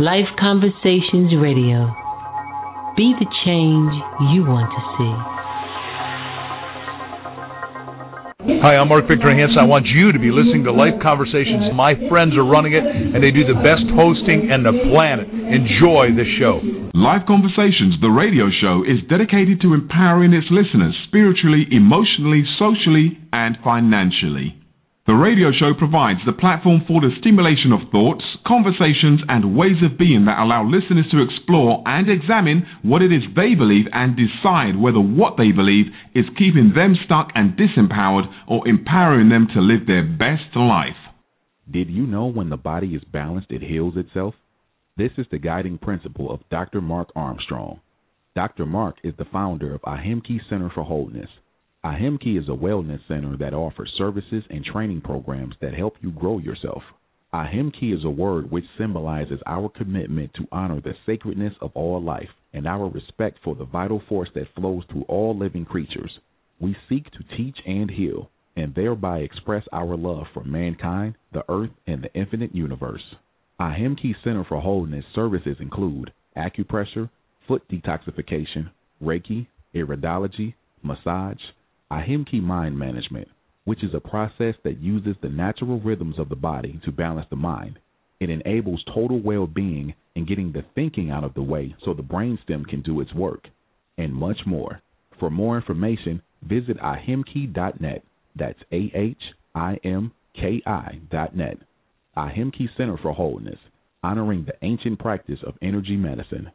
Life Conversations Radio. Be the change you want to see. Hi, I'm Mark Victor Hansen. I want you to be listening to Life Conversations. My friends are running it, and they do the best hosting in the planet. Enjoy the show. Life Conversations, the radio show, is dedicated to empowering its listeners spiritually, emotionally, socially, and financially. The radio show provides the platform for the stimulation of thoughts, conversations, and ways of being that allow listeners to explore and examine what it is they believe and decide whether what they believe is keeping them stuck and disempowered or empowering them to live their best life. Did you know when the body is balanced, it heals itself? This is the guiding principle of Dr. Mark Armstrong. Dr. Mark is the founder of Ahimki Center for Wholeness. Ahimki is a wellness center that offers services and training programs that help you grow yourself. Ahimki is a word which symbolizes our commitment to honor the sacredness of all life and our respect for the vital force that flows through all living creatures. We seek to teach and heal, and thereby express our love for mankind, the earth, and the infinite universe. Ahimki Center for Wholeness services include acupressure, foot detoxification, Reiki, iridology, massage, Ahimki Mind Management, which is a process that uses the natural rhythms of the body to balance the mind. It enables total well-being and getting the thinking out of the way so the brainstem can do its work, and much more. For more information, visit ahimki.net. That's AHIMKI.net. Ahimki Center for Wholeness, honoring the ancient practice of energy medicine.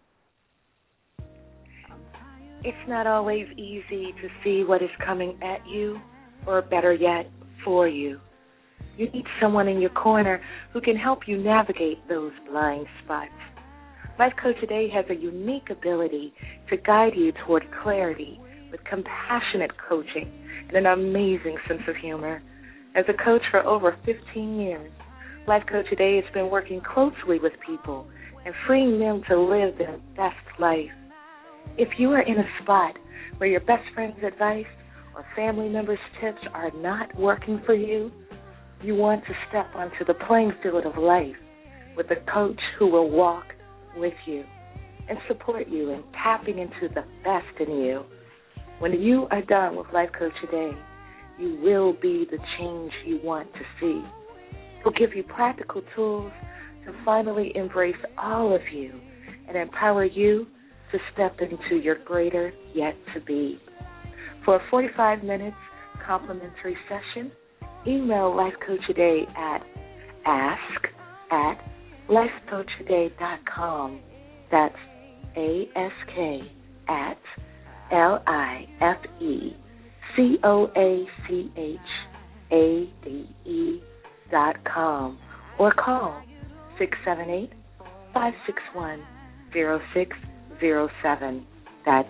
It's not always easy to see what is coming at you, or better yet, for you. You need someone in your corner who can help you navigate those blind spots. Life Coach Today has a unique ability to guide you toward clarity with compassionate coaching and an amazing sense of humor. As a coach for over 15 years, Life Coach Today has been working closely with people and freeing them to live their best life. If you are in a spot where your best friend's advice or family members' tips are not working for you, you want to step onto the playing field of life with a coach who will walk with you and support you in tapping into the best in you. When you are done with Life Coach Today, you will be the change you want to see. We'll give you practical tools to finally embrace all of you and empower you to step into your greater yet to be. For a 45 minutes complimentary session, email Life Coach Today at ask@lifecoachtoday.com. That's ask@lifecoachade.com, or call 678-561-0607. That's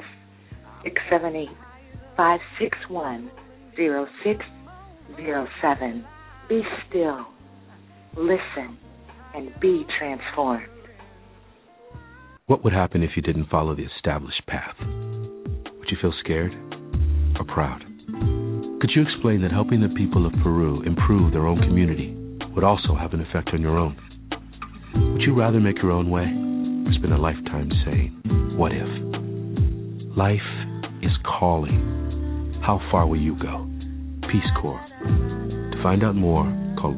678-561-0607. Be still, listen, and be transformed. What would happen if you didn't follow the established path? Would you feel scared or proud? Could you explain that helping the people of Peru improve their own community would also have an effect on your own? Would you rather make your own way or spend a lifetime saying, what if? Life is calling. How far will you go? Peace Corps. To find out more, call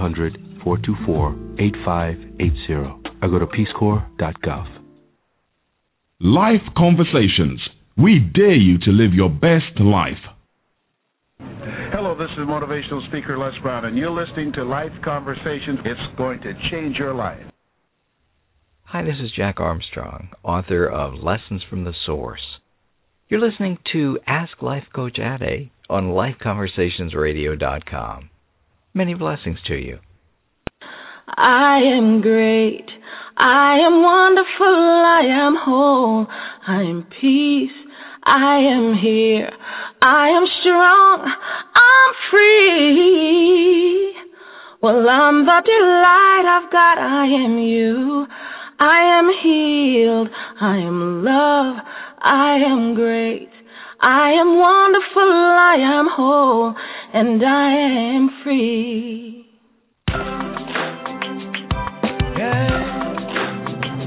1-800-424-8580 or go to peacecorps.gov. Life Conversations. We dare you to live your best life. Hello, this is motivational speaker Les Brown, and you're listening to Life Conversations. It's going to change your life. Hi, this is Jack Armstrong, author of Lessons from the Source. You're listening to Ask Life Coach Ade on LifeConversationsRadio.com. Many blessings to you. I am great. I am wonderful. I am whole. I am peace. I am here. I am strong. I'm free. Well, I'm the delight of God. I am you. I am healed. I am love. I am great. I am wonderful. I am whole. And I am free.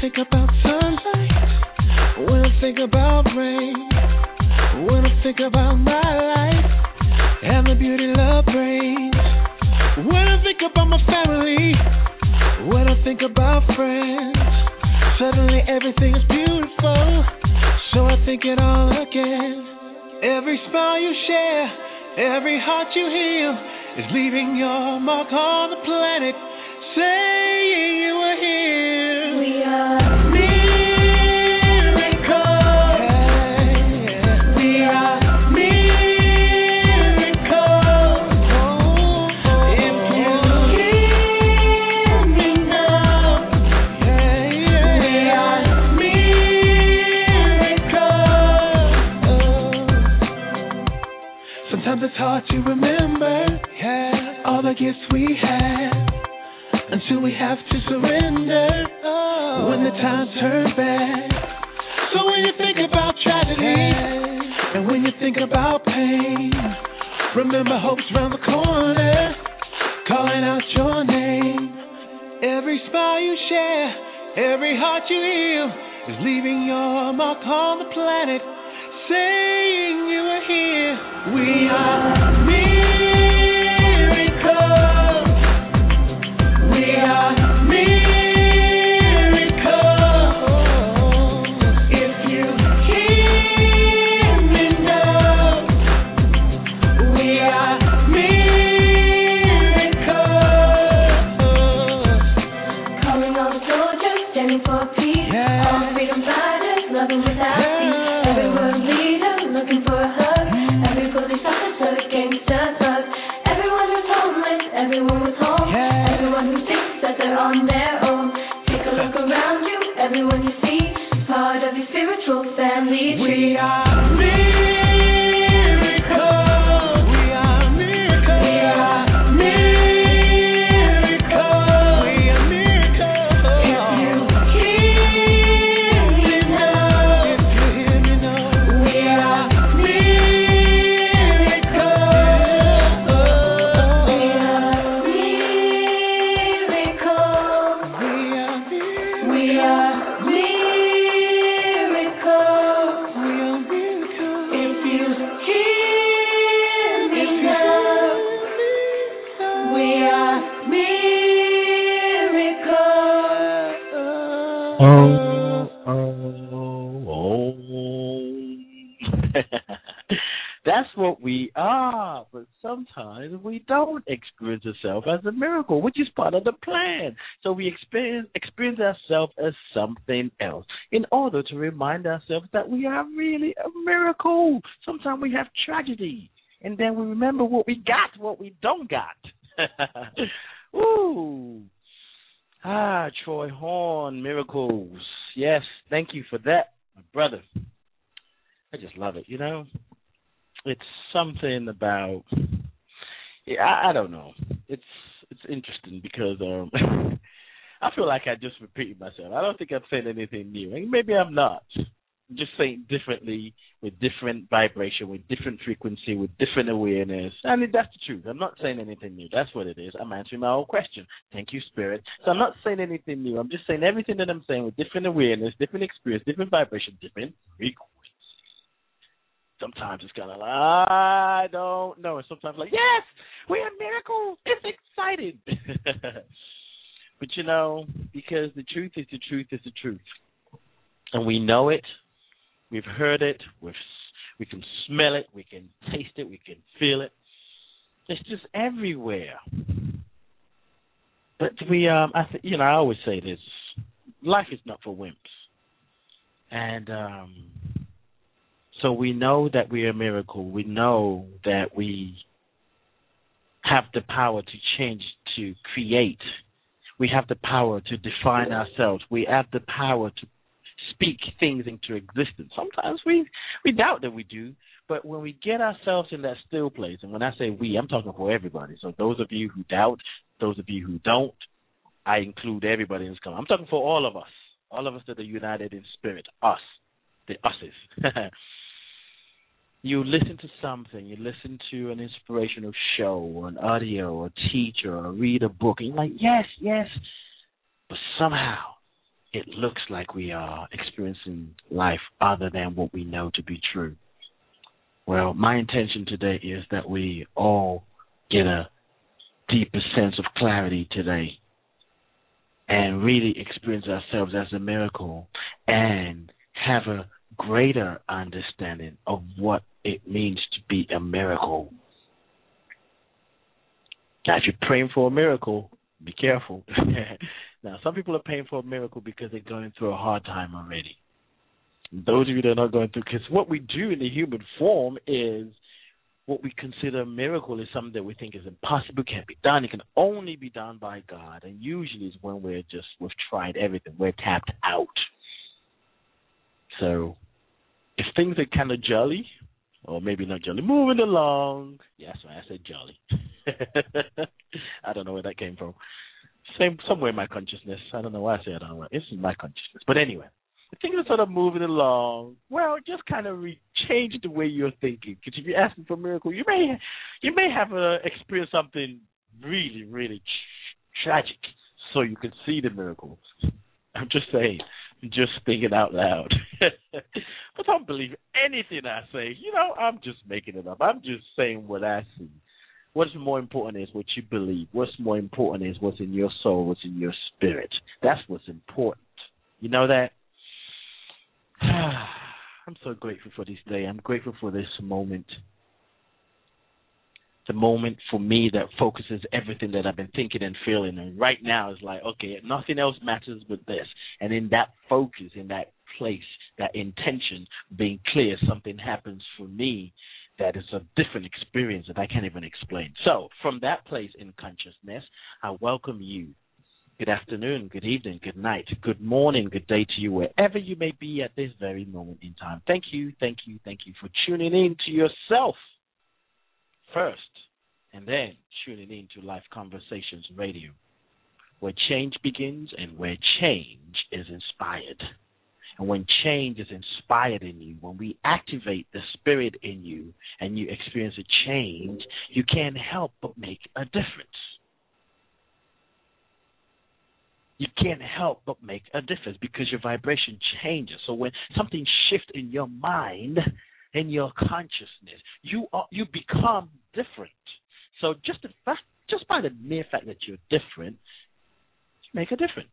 think about sunlight, when I think about rain, when I think about my life and the beauty love brings, when I think about my family, when I think about friends, suddenly everything is beautiful, so I think it all again. Every smile you share, every heart you heal is leaving your mark on the planet, saying you were here. We are miracles. We are miracles. If you hear me now, we are miracles. Sometimes it's hard to remember all the gifts we have until we have to surrender when the times turn back. So when you think about tragedy and when you think about pain, remember hope's around the corner, calling out your name. Every smile you share, every heart you heal is leaving your mark on the planet, saying you are here. We are miracles. We are miracles. If you hear me now, we are miracles. Calling all the soldiers, standing for peace. All the freedom fighters, loving without cease. Every world leader, looking for a hug. Every police officer, gangster, thug. Everyone who's homeless, everyone who's home. Everyone who thinks that they're on their own. Take a look around you, everyone you see is part of your spiritual family tree. We are miracles. We are miracles. We are miracles. We are miracles. If you hear me now, if you hear me now, we are miracles. We are miracles. We are miracles. If you hear me now, we are That's what we are, but sometimes we don't experience ourselves as a miracle, which is part of the plan. So we experience ourselves as something else in order to remind ourselves that we are really a miracle. Sometimes we have tragedy, and then we remember what we got, what we don't got. Ooh. Troy Horn, Miracles. Yes, thank you for that, my brother. I just love it, you know. It's something about, I don't know. It's interesting because I feel like I just repeated myself. I don't think I'm saying anything new. And maybe I'm not. I'm just saying differently, with different vibration, with different frequency, with different awareness. I mean, that's the truth. I'm not saying anything new. That's what it is. I'm answering my own question. Thank you, Spirit. So I'm not saying anything new. I'm just saying everything that I'm saying with different awareness, different experience, different vibration, different frequency. Sometimes it's kind of like, I don't know. And sometimes like, yes, we have miracles. It's exciting. But, you know, because the truth is the truth is the truth. And we know it. We've heard it. We can smell it. We can taste it. We can feel it. It's just everywhere. But I always say this. Life is not for wimps. And so we know that we are a miracle. We know that we have the power to change, to create. We have the power to define ourselves. We have the power to speak things into existence. Sometimes we doubt that we do, but when we get ourselves in that still place, and when I say we, I'm talking for everybody. So those of you who doubt, those of you who don't, I include everybody in this comment. I'm talking for all of us that are united in spirit, us, the us's. You listen to something, you listen to an inspirational show or an audio or a teacher or read a book, and you're like, yes, but somehow it looks like we are experiencing life other than what we know to be true. Well, my intention today is that we all get a deeper sense of clarity today and really experience ourselves as a miracle and have a greater understanding of what it means to be a miracle. Now, if you're praying for a miracle, be careful. Now, some people are praying for a miracle because they're going through a hard time already. Those of you that are not going through, because what we do in the human form is what we consider a miracle is something that we think is impossible, can't be done. It can only be done by God. And usually it's when we've tried everything. We're tapped out. So if things are kind of jolly, or maybe not jolly, moving along. Yes, I said jolly. I don't know where that came from. Somewhere in my consciousness. I don't know why I say I don't know. It's in my consciousness. But anyway, the things are sort of moving along. Well, just kind of change the way you're thinking. Because if you're asking for a miracle, you may have experienced something really, really tragic, so you can see the miracle. I'm just saying. Just thinking out loud. But don't believe anything I say. I'm just making it up. I'm just saying what I see. What's more important is what you believe. What's more important is what's in your soul, what's in your spirit. That's what's important. You know that? I'm so grateful for this day. I'm grateful for this moment. The moment for me that focuses everything that I've been thinking and feeling. And right now it's like, okay, nothing else matters but this. And in that focus, in that place, that intention being clear, something happens for me that is a different experience that I can't even explain. So from that place in consciousness, I welcome you. Good afternoon, good evening, good night, good morning, good day to you, wherever you may be at this very moment in time. Thank you for tuning in to yourself first, and then tuning in to Life Conversations Radio, where change begins and where change is inspired. And when change is inspired in you, when we activate the spirit in you and you experience a change, you can't help but make a difference. You can't help but make a difference because your vibration changes. So when something shifts in your mind, in your consciousness, you become different. So just by the mere fact that you're different, you make a difference.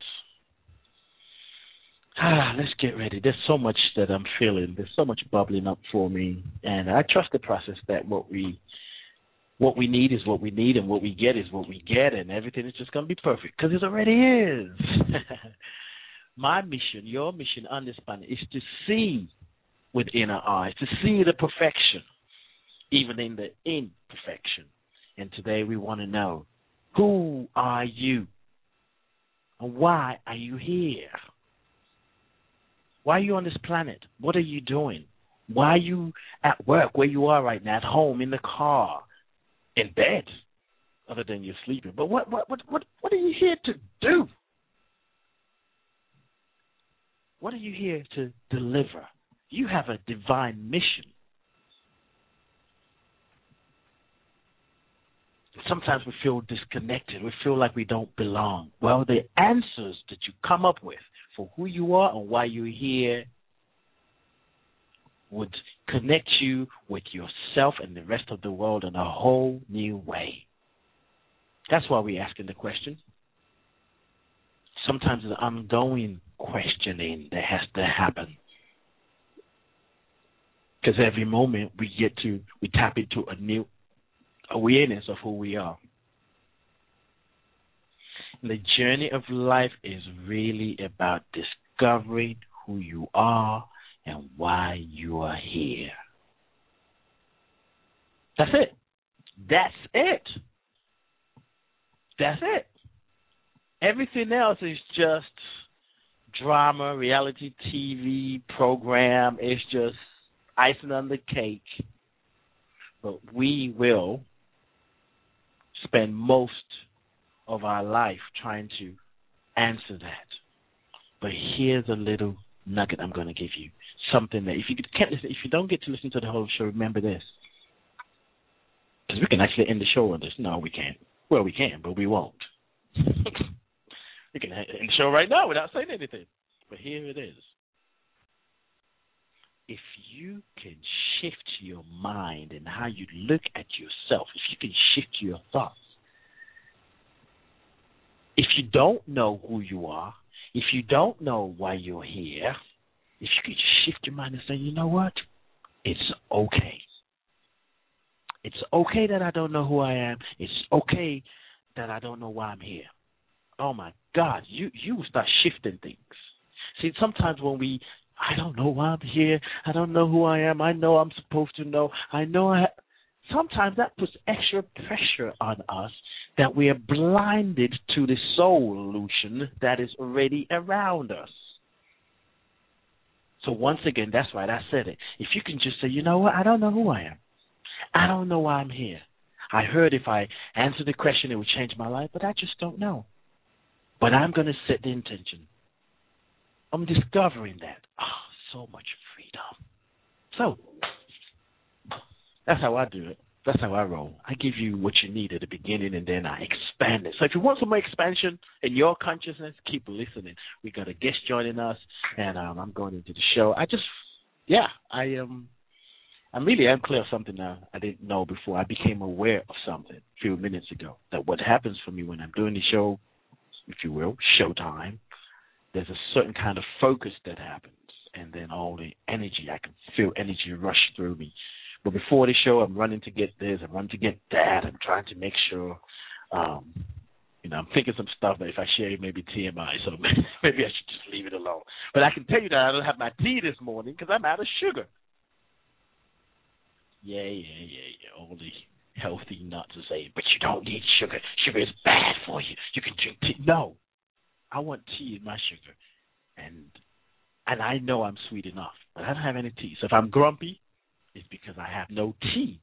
Let's get ready. There's so much that I'm feeling. There's so much bubbling up for me, and I trust the process that what we need is what we need, and what we get is what we get, and everything is just going to be perfect because it already is. My mission, your mission on this planet is to see with inner eyes, to see the perfection, even in the imperfection. And today we want to know, who are you? And why are you here? Why are you on this planet? What are you doing? Why are you at work, where you are right now, at home, in the car, in bed, other than you're sleeping? But what are you here to do? What are you here to deliver? You have a divine mission. Sometimes we feel disconnected. We feel like we don't belong. Well, the answers that you come up with for who you are and why you're here would connect you with yourself and the rest of the world in a whole new way. That's why we're asking the question. Sometimes it's an ongoing questioning that has to happen. Because every moment we tap into a new awareness of who we are. And the journey of life is really about discovering who you are and why you are here. That's it. That's it. That's it. Everything else is just drama, reality TV program. It's just icing on the cake. But we will spend most of our life trying to answer that. But here's a little nugget I'm going to give you. Something that if you don't get to listen to the whole show, remember this. Because we can actually end the show on this. No, we can't. Well, we can, but we won't. We can end the show right now without saying anything. But here it is. If you can shift your mind and how you look at yourself, if you can shift your thoughts, if you don't know who you are, if you don't know why you're here, if you can shift your mind and say, you know what? It's okay. It's okay that I don't know who I am. It's okay that I don't know why I'm here. Oh, my God, you start shifting things. See, sometimes when I don't know why I'm here, I don't know who I am, I know I'm supposed to know, sometimes that puts extra pressure on us that we are blinded to the solution that is already around us. So once again, that's right, I said it. If you can just say, you know what, I don't know who I am. I don't know why I'm here. I heard if I answer the question, it would change my life, but I just don't know. But I'm going to set the intention. I'm discovering that. Oh, so much freedom. So that's how I do it. That's how I roll. I give you what you need at the beginning, and then I expand it. So if you want some more expansion in your consciousness, keep listening. We got a guest joining us, and I'm going into the show. I'm clear of something now I didn't know before. I became aware of something a few minutes ago, that what happens for me when I'm doing the show, if you will, showtime, there's a certain kind of focus that happens, and then all the energy, I can feel energy rush through me. But before the show, I'm running to get this, I'm running to get that, I'm trying to make sure, I'm thinking some stuff that if I share it may be TMI, so maybe I should just leave it alone. But I can tell you that I don't have my tea this morning because I'm out of sugar. Yeah. All the healthy nuts are saying, but you don't need sugar. Sugar is bad for you. You can drink tea. No. I want tea in my sugar. And I know I'm sweet enough, but I don't have any tea. So if I'm grumpy, it's because I have no tea.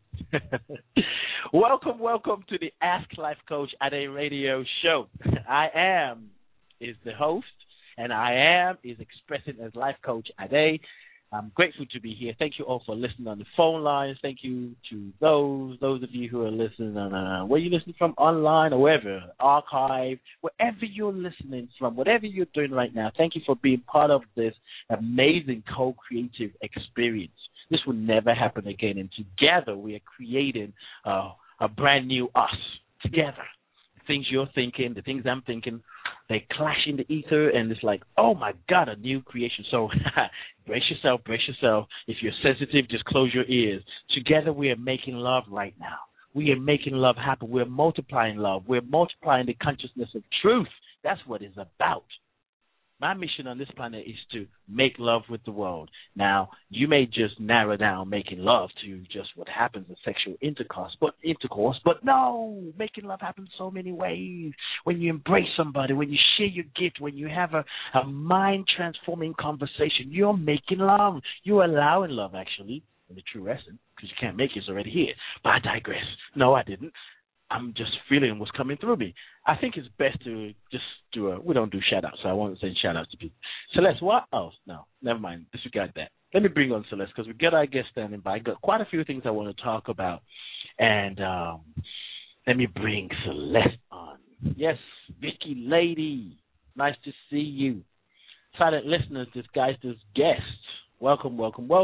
Welcome to the Ask Life Coach Ade radio show. I am is the host, and I am is expressing as Life Coach Ade. I'm grateful to be here. Thank you all for listening on the phone lines. Thank you to those of you who are listening on where you listening from, online or wherever, archive, wherever you're listening from, whatever you're doing right now. Thank you for being part of this amazing co-creative experience. This will never happen again, and together we are creating a brand new us together. The things you're thinking, the things I'm thinking, they clash in the ether, and it's like, oh, my God, a new creation. So brace yourself. If you're sensitive, just close your ears. Together we are making love right now. We are making love happen. We're multiplying love. We're multiplying the consciousness of truth. That's what it's about. My mission on this planet is to make love with the world. Now, you may just narrow down making love to just what happens in sexual intercourse, but no, making love happens so many ways. When you embrace somebody, when you share your gift, when you have a mind-transforming conversation, you're making love. You're allowing love, actually, in the true essence, because you can't make it, it's already here. But I digress. No, I didn't. I'm just feeling what's coming through me. I think it's best to just we don't do shout-outs, so I won't send shout-outs to people. Celeste, what? Oh, no, never mind. Disregard that. Let me bring on Celeste, because we got our guest standing by. Got quite a few things I want to talk about. And let me bring Celeste on. Yes, Vicky Lady, nice to see you. Silent listeners, disguised as guests. Welcome.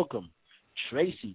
Tracy.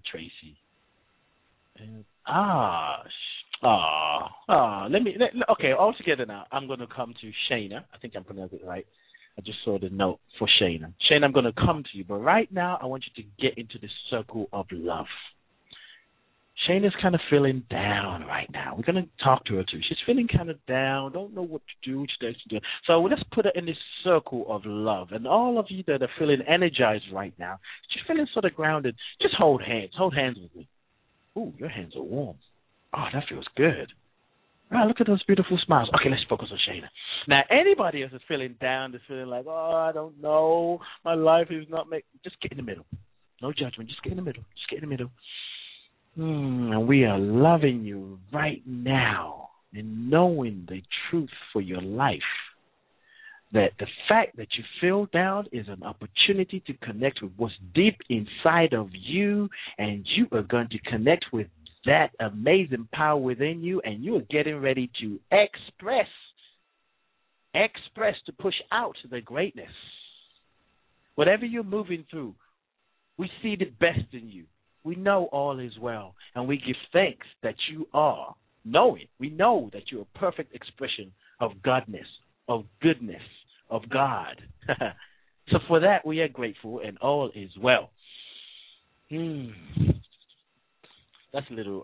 Okay, all together now. I'm going to come to Shayna. I think I'm pronouncing it right. I just saw the note for Shayna. Shayna, I'm going to come to you, but right now I want you to get into the circle of love. Shayna's kind of feeling down right now. We're going to talk to her too. She's feeling kind of down, don't know what to do, So let's put her in this circle of love. And all of you that are feeling energized right now, she's feeling sort of grounded, just hold hands. Hold hands with me. Ooh, your hands are warm. Oh, that feels good. All right, look at those beautiful smiles. Okay, let's focus on Shayna. Now, anybody else is feeling down, is feeling like, oh, I don't know, my life is not making... Just get in the middle. No judgment. Just get in the middle. And we are loving you right now and knowing the truth for your life. That the fact that you feel down is an opportunity to connect with what's deep inside of you, and you are going to connect with that amazing power within you, and you are getting ready to express to push out the greatness. Whatever you're moving through, we see the best in you. We know all is well, and we give thanks that you are knowing. We know that you're a perfect expression of godness, of goodness, of God. So for that, we are grateful, and all is well. That's a little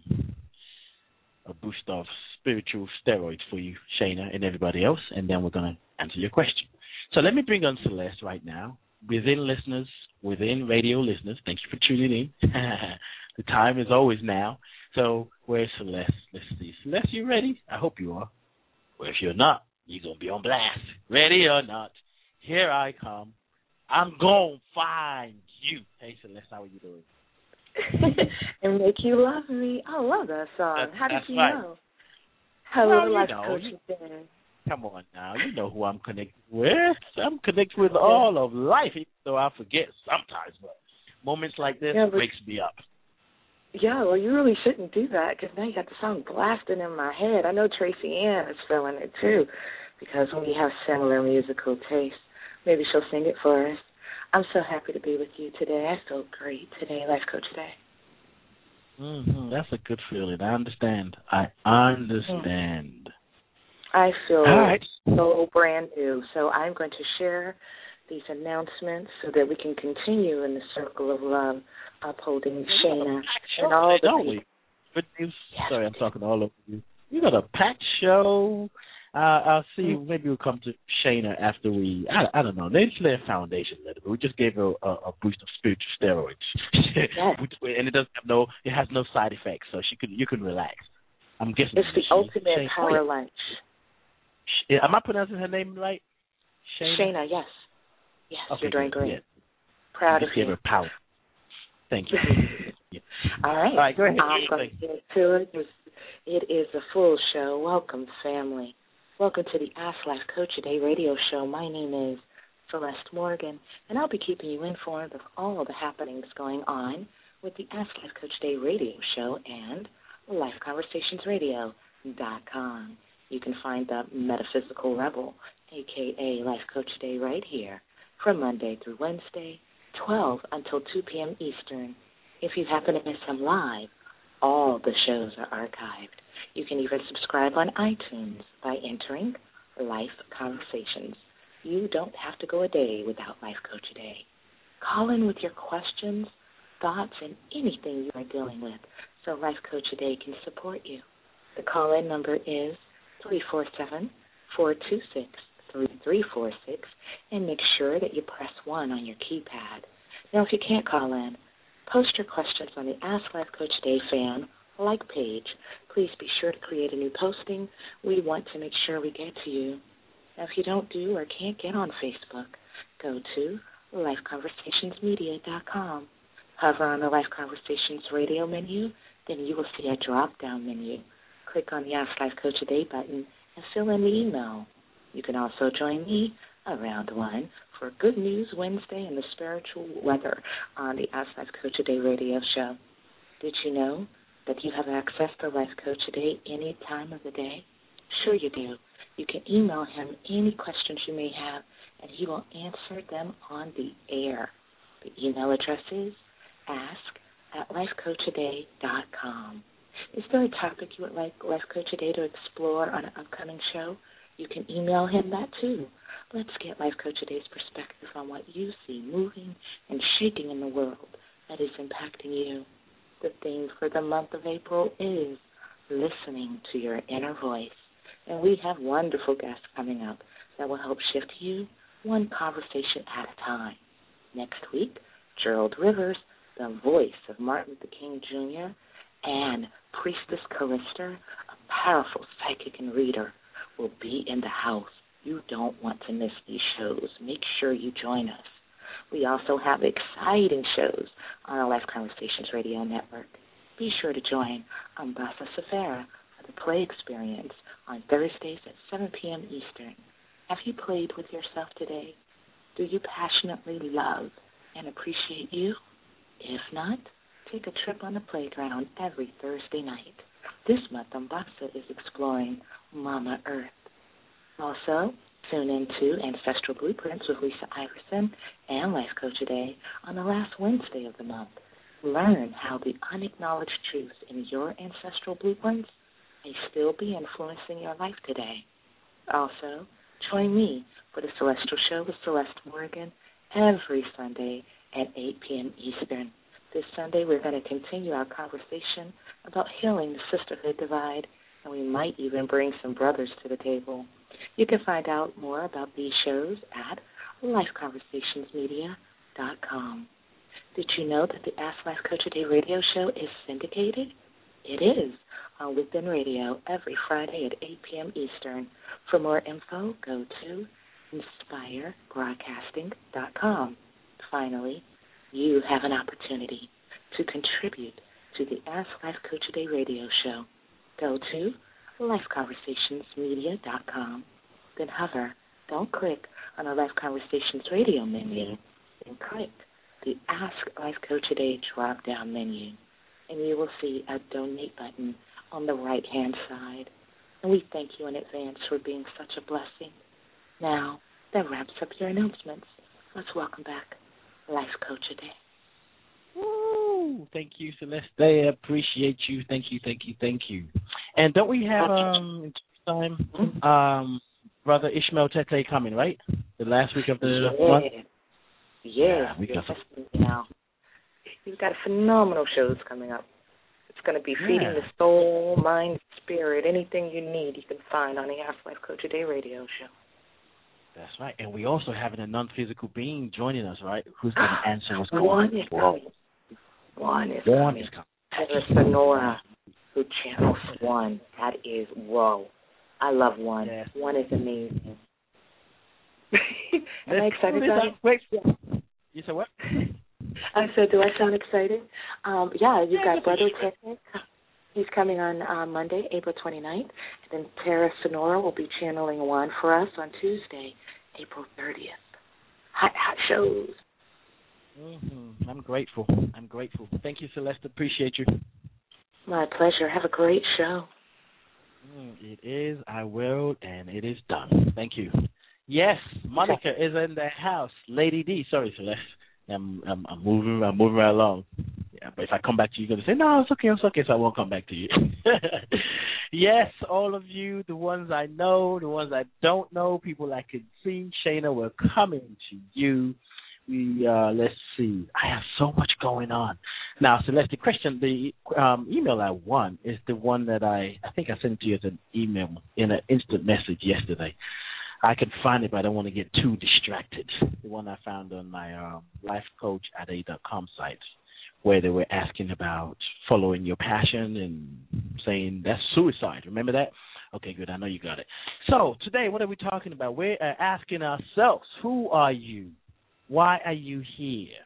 a boost of spiritual steroids for you, Shayna, and everybody else, and then we're going to answer your question. So let me bring on Celeste right now. Within radio listeners, thank you for tuning in. The time is always now. So where's Celeste? Let's see. Celeste, you ready? I hope you are. Well, if you're not, you're going to be on blast. Ready or not, here I come. I'm going to find you. Hey, Celeste, how are you doing? And make you love me. I love that song. How did you know? Hello, Life Coach Ben. Come on now. You know who I'm connected with. I'm connected with all of life, even though I forget sometimes. But moments like this wakes me up. Yeah, well, you really shouldn't do that because now you got the song blasting in my head. I know Tracy Ann is feeling it too because we have similar musical tastes. Maybe she'll sing it for us. I'm so happy to be with you today. I feel great today, Life Coach today. That's a good feeling. I understand. I understand. I feel so brand new. So I'm going to share these announcements so that we can continue in the circle of love, upholding Shayna and all the people. Good news. Sorry, I'm talking all over you. You got a packed show. I'll see. Maybe we'll come to Shayna after we. I don't know. They just lay a foundation letter, but we just gave her a boost of spiritual steroids, and it doesn't have it has no side effects, so you can relax. I'm guessing it's the ultimate power lunch. Am I pronouncing her name right? Shayna, yes. Yes, okay, you're doing great. Yeah. Proud of you. Give her power. Thank you. All right. All right, go ahead. I'm going to get to it. It is a full show. Welcome, family. Welcome to the Ask Life Coach Today radio show. My name is Celeste Morgan, and I'll be keeping you informed of all the happenings going on with the Ask Life Coach Today radio show and LifeContversationsRadio.com. You can find the Metaphysical Rebel, a.k.a. Life Coach Today, right here from Monday through Wednesday, 12 until 2 p.m. Eastern. If you happen to miss him live, all the shows are archived. You can even subscribe on iTunes by entering Life Conversations. You don't have to go a day without Life Coach Today. Call in with your questions, thoughts, and anything you are dealing with so Life Coach Today can support you. The call-in number is 347-426-3346, and make sure that you press 1 on your keypad. Now, if you can't call in, post your questions on the Ask Life Coach Today fan like page. Please be sure to create a new posting. We want to make sure we get to you. Now, if you don't do or can't get on Facebook, go to LifeConversationsMedia.com. Hover on the Life Conversations radio menu, then you will see a drop-down menu. Click on the Ask Life Coach Today button and fill in the email. You can also join me around 1 for Good News Wednesday and the spiritual weather on the Ask Life Coach Today radio show. Did you know that you have access to Life Coach Today any time of the day? Sure you do. You can email him any questions you may have, and he will answer them on the air. The email address is ask@lifecoachtoday.com. Is there a topic you would like Life Coach Today to explore on an upcoming show? You can email him that too. Let's get Life Coach Today's perspective on what you see moving and shaking in the world that is impacting you. The theme for the month of April is listening to your inner voice. And we have wonderful guests coming up that will help shift you one conversation at a time. Next week, Gerald Rivers, the voice of Martin Luther King Jr., and Priestess Callista, a powerful psychic and reader, will be in the house. You don't want to miss these shows. Make sure you join us. We also have exciting shows on our Life Conversations Radio Network. Be sure to join Ambassa Safara for the Play Experience on Thursdays at 7 p.m. Eastern. Have you played with yourself today? Do you passionately love and appreciate you? If not, take a trip on the playground every Thursday night. This month, Ambassa is exploring Mama Earth. Also, Tune into Ancestral Blueprints with Lisa Iverson and Life Coach a Day on the last Wednesday of the month. Learn how the unacknowledged truths in your ancestral blueprints may still be influencing your life today. Also, join me for the Celestial Show with Celeste Morgan every Sunday at 8 p.m. Eastern. This Sunday, we're going to continue our conversation about healing the sisterhood divide, and we might even bring some brothers to the table. You can find out more about these shows at lifeconversationsmedia.com. Did you know that the Ask Life Coach a Day radio show is syndicated? It is on Within Radio every Friday at 8 p.m. Eastern. For more info, go to inspirebroadcasting.com. Finally, you have an opportunity to contribute to the Ask Life Coach a Day radio show. Go to lifeconversationsmedia.com. Then hover, don't click on the Life Conversations radio menu, then click the Ask Life Coach a Day drop-down menu, and you will see a donate button on the right-hand side. And we thank you in advance for being such a blessing. Now, that wraps up your announcements. Let's welcome back Life Coach a Day. Woo! Thank you, Celeste. I appreciate you. Thank you. And don't we have time Brother Ishmael Tete coming, right? The last week of the month? Yeah, we got now. We've got phenomenal shows coming up. It's going to be feeding the soul, mind, spirit. Anything you need, you can find on the Ask Life Coach a Day radio show. That's right. And we also have a non-physical being joining us, right? Who's going to answer what's going on. One is coming. Tara Sonora, who channels One. That is, whoa. I love One. Yes. One is amazing. Am I excited about it? Wait. You said what? I said, do I sound excited? You've got Brother Technic. He's coming on Monday, April 29th. And then Tara Sonora will be channeling One for us on Tuesday, April 30th. Hot shows. Mm-hmm. I'm grateful. Thank you, Celeste. Appreciate you. My pleasure. Have a great show. It is. I will, and it is done. Thank you. Yes, Monica is in the house. Lady D. Sorry, Celeste. I'm moving right along. Yeah, but if I come back to you, you're going to say, no, it's okay, so I won't come back to you. Yes, all of you, the ones I know, the ones I don't know, people I can see. Shayna, we're coming to you. Let's see. I have so much going on. Now, Celeste, the question, the email I won is the one that I think I sent to you as an email in an instant message yesterday. I could find it, but I don't want to get too distracted. The one I found on my lifecoachade.com site, where they were asking about following your passion and saying that's suicide. Remember that? Okay, good. I know you got it. So today, what are we talking about? We're asking ourselves, who are you? Why are you here?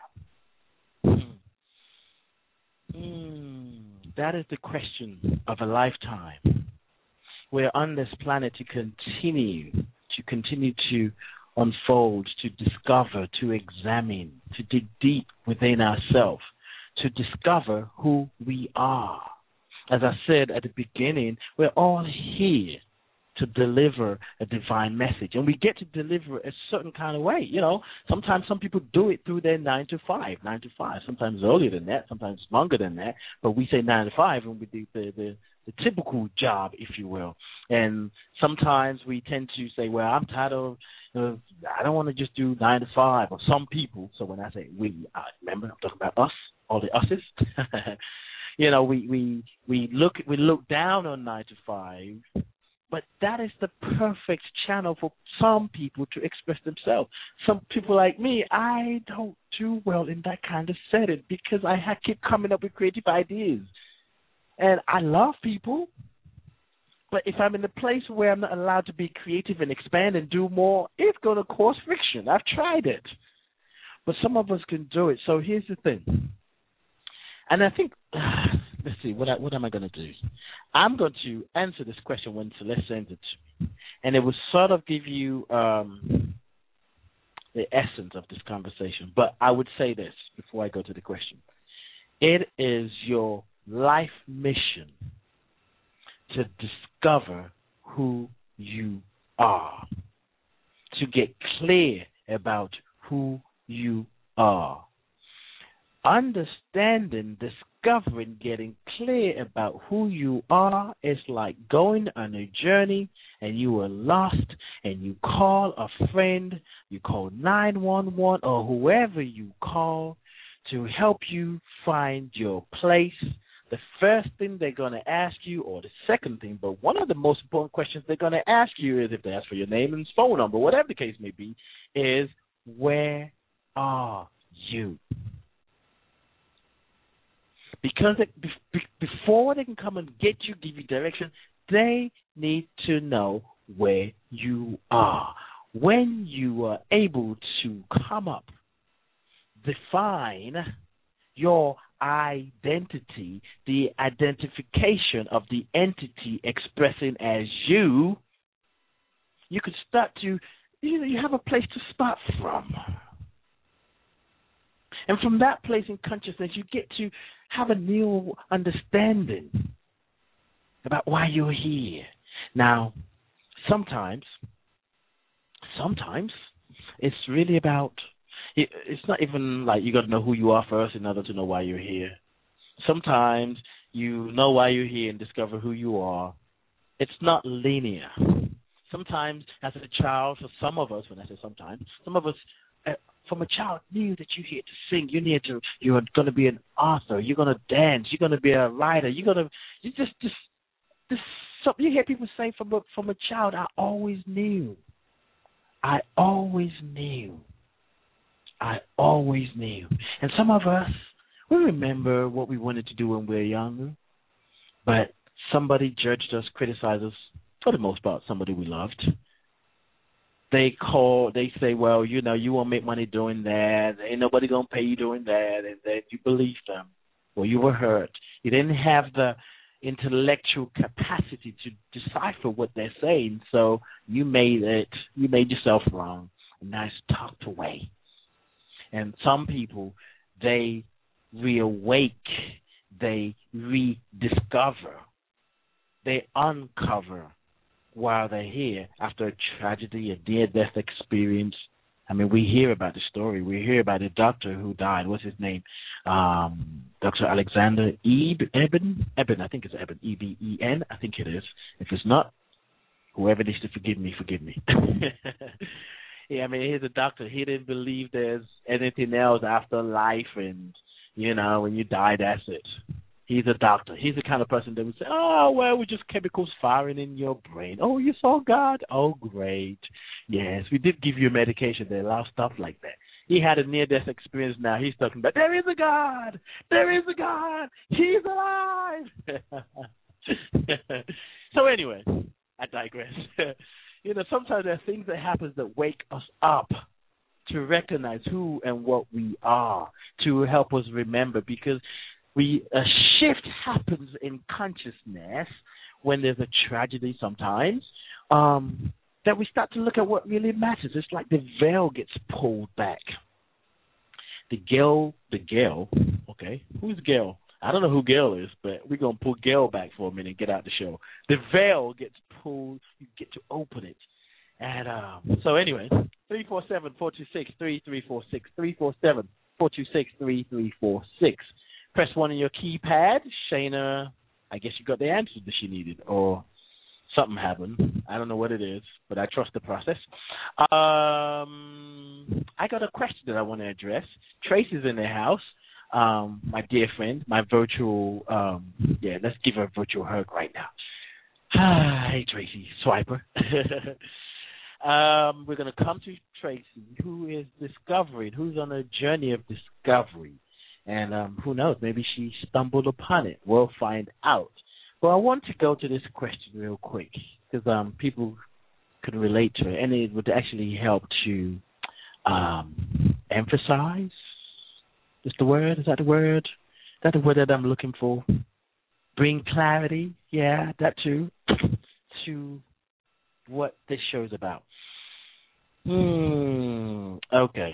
That is the question of a lifetime. We're on this planet to continue to unfold, to discover, to examine, to dig deep within ourselves, to discover who we are. As I said at the beginning, we're all here to deliver a divine message. And we get to deliver a certain kind of way. You know, sometimes some people do it through their 9 to 5, sometimes earlier than that, sometimes longer than that. But we say 9 to 5 and we do the typical job, if you will. And sometimes we tend to say, well, I'm tired of, I don't want to just do 9 to 5, or some people. So when I say we, remember, I'm talking about us, all the us's. We look down on 9 to 5, but that is the perfect channel for some people to express themselves. Some people like me, I don't do well in that kind of setting because I keep coming up with creative ideas. And I love people, but if I'm in a place where I'm not allowed to be creative and expand and do more, it's going to cause friction. I've tried it. But some of us can do it. So here's the thing. And I think, let's see, what am I going to do? I'm going to answer this question when Celeste sends it to me. And it will sort of give you the essence of this conversation. But I would say this before I go to the question. It is your life mission to discover who you are. to get clear about who you are. Understanding, discovering, getting clear about who you are is like going on a journey and you were lost and you call a friend, you call 911 or whoever you call to help you find your place. The first thing they're going to ask you, or the second thing, but one of the most important questions they're going to ask you is, if they ask for your name and phone number, whatever the case may be, is, where are you? Because before they can come and get you, give you direction, they need to know where you are. When you are able to come up, define your identity, the identification of the entity expressing as you, you can start to, you have a place to start from. And from that place in consciousness, you get to have a new understanding about why you're here. Now, sometimes it's really about, it's not even like you got to know who you are first in order to know why you're here. Sometimes you know why you're here and discover who you are. It's not linear. Sometimes as a child, for some of us, when I say sometimes, some of us from a child knew that you're here to sing. You're going to be an author. You're going to dance. You're going to be a writer. You hear people say from a child, I always knew. I always knew. I always knew. And some of us, we remember what we wanted to do when we were younger, but somebody judged us, criticized us, for the most part, somebody we loved. They say, well, you won't make money doing that. Ain't nobody going to pay you doing that. And then you believe them. Well, you were hurt. You didn't have the intellectual capacity to decipher what they're saying, so you made yourself wrong, and now it's tucked away. And some people, they reawake, they rediscover, they uncover while they're here after a tragedy, a near-death experience. I mean, we hear about the story. We hear about a doctor who died. What's his name? Dr. Alexander Eben. I think it's Eben. E-B-E-N. I think it is. If it's not, whoever needs to forgive me. Yeah, I mean, he's a doctor. He didn't believe there's anything else after life, and, when you die, that's it. He's a doctor. He's the kind of person that would say, oh, well, we're just chemicals firing in your brain. Oh, you saw God? Oh, great. Yes, we did give you a medication that allows stuff like that. He had a near-death experience now. He's talking about, there is a God. There is a God. He's alive. So anyway, I digress. Sometimes there are things that happen that wake us up to recognize who and what we are, to help us remember, because a shift happens in consciousness when there's a tragedy sometimes, that we start to look at what really matters. It's like the veil gets pulled back. The Gail, okay, who's Gail? I don't know who Gail is, but we're going to pull Gail back for a minute and get out the show. The veil gets pulled. You get to open it. And so anyway, 347-426-3346, 347-426-3346. Press 1 on your keypad. Shayna, I guess you got the answer that she needed, or something happened. I don't know what it is, but I trust the process. I got a question that I want to address. Tracy's in the house, my dear friend, my virtual, let's give her a virtual hug right now. Hey, Tracy, Swiper. We're going to come to Tracy, who is discovering, who's on a journey of discovery. And who knows, maybe she stumbled upon it. We'll find out. But I want to go to this question real quick, because people could relate to it, and it would actually help to emphasize. Is the word? Is that the word? Is that the word that I'm looking for? Bring clarity, yeah, that too, to what this show's about. Okay.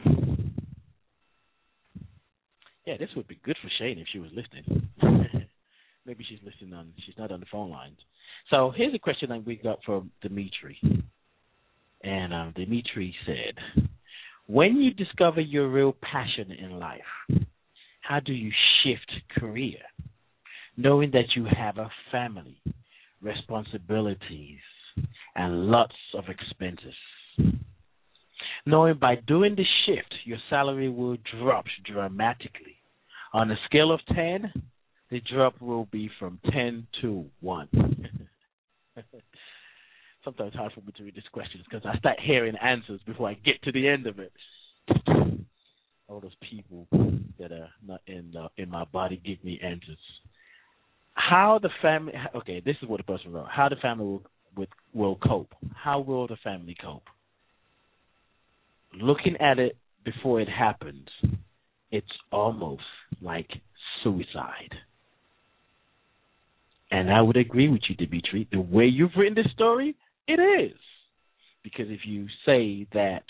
Yeah, this would be good for Shane if she was listening. Maybe she's listening she's not on the phone lines. So here's a question that we got from Dimitri. And Dimitri said, when you discover your real passion in life, how do you shift career? Knowing that you have a family, responsibilities, and lots of expenses. Knowing by doing the shift, your salary will drop dramatically. On a scale of 10, the drop will be from 10 to 1. Sometimes it's hard for me to read these questions because I start hearing answers before I get to the end of it. All those people that are not in my body give me answers. How the family? Okay, this is what the person wrote. How the family will cope. How will the family cope? Looking at it before it happens, it's almost like suicide. And I would agree with you, Dimitri. The way you've written this story, it is. Because if you say that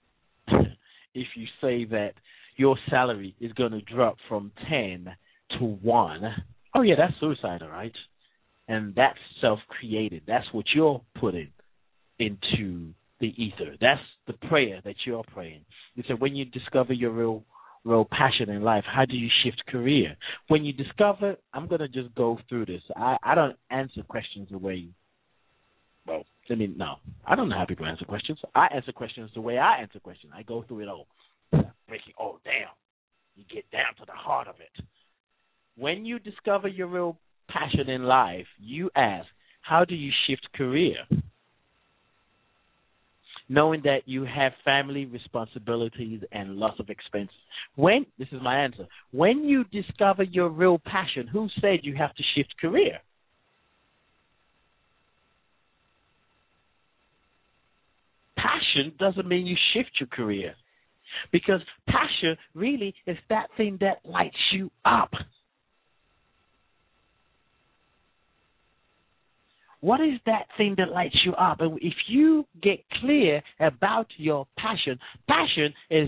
your salary is going to drop from 10 to 1, oh yeah, that's suicide, all right? And that's self-created. That's what you're putting into the ether. That's the prayer that you're praying. You said when you discover your real passion in life, how do you shift career? When you discover, I'm going to just go through this. I don't answer questions the way, I don't know how people answer questions. I answer questions the way I answer questions. I go through it all. Break it all down. You get down to the heart of it. When you discover your real passion in life, you ask, how do you shift career? Knowing that you have family responsibilities and lots of expenses. This is my answer. When you discover your real passion, who said you have to shift career? Passion doesn't mean you shift your career. Because passion really is that thing that lights you up. What is that thing that lights you up? And if you get clear about your passion, passion is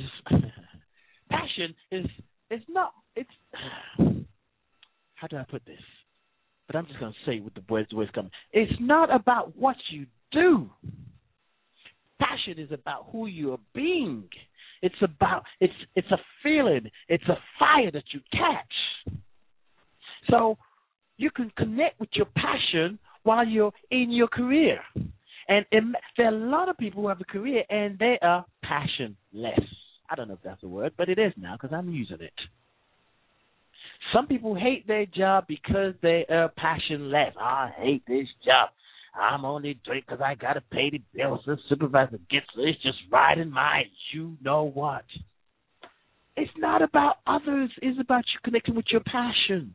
not, it's, how do I put this? But I'm just going to say with the words coming. It's not about what you do. Passion is about who you are being. It's a feeling. It's a fire that you catch. So you can connect with your passion while you're in your career. And there are a lot of people who have a career and they are passionless. I don't know if that's a word, but it is now because I'm using it. Some people hate their job because they are passionless. I hate this job. I'm only doing it because I got to pay the bills. The supervisor gets it. It's just riding my you know what. It's not about others. It's about you connecting with your passion.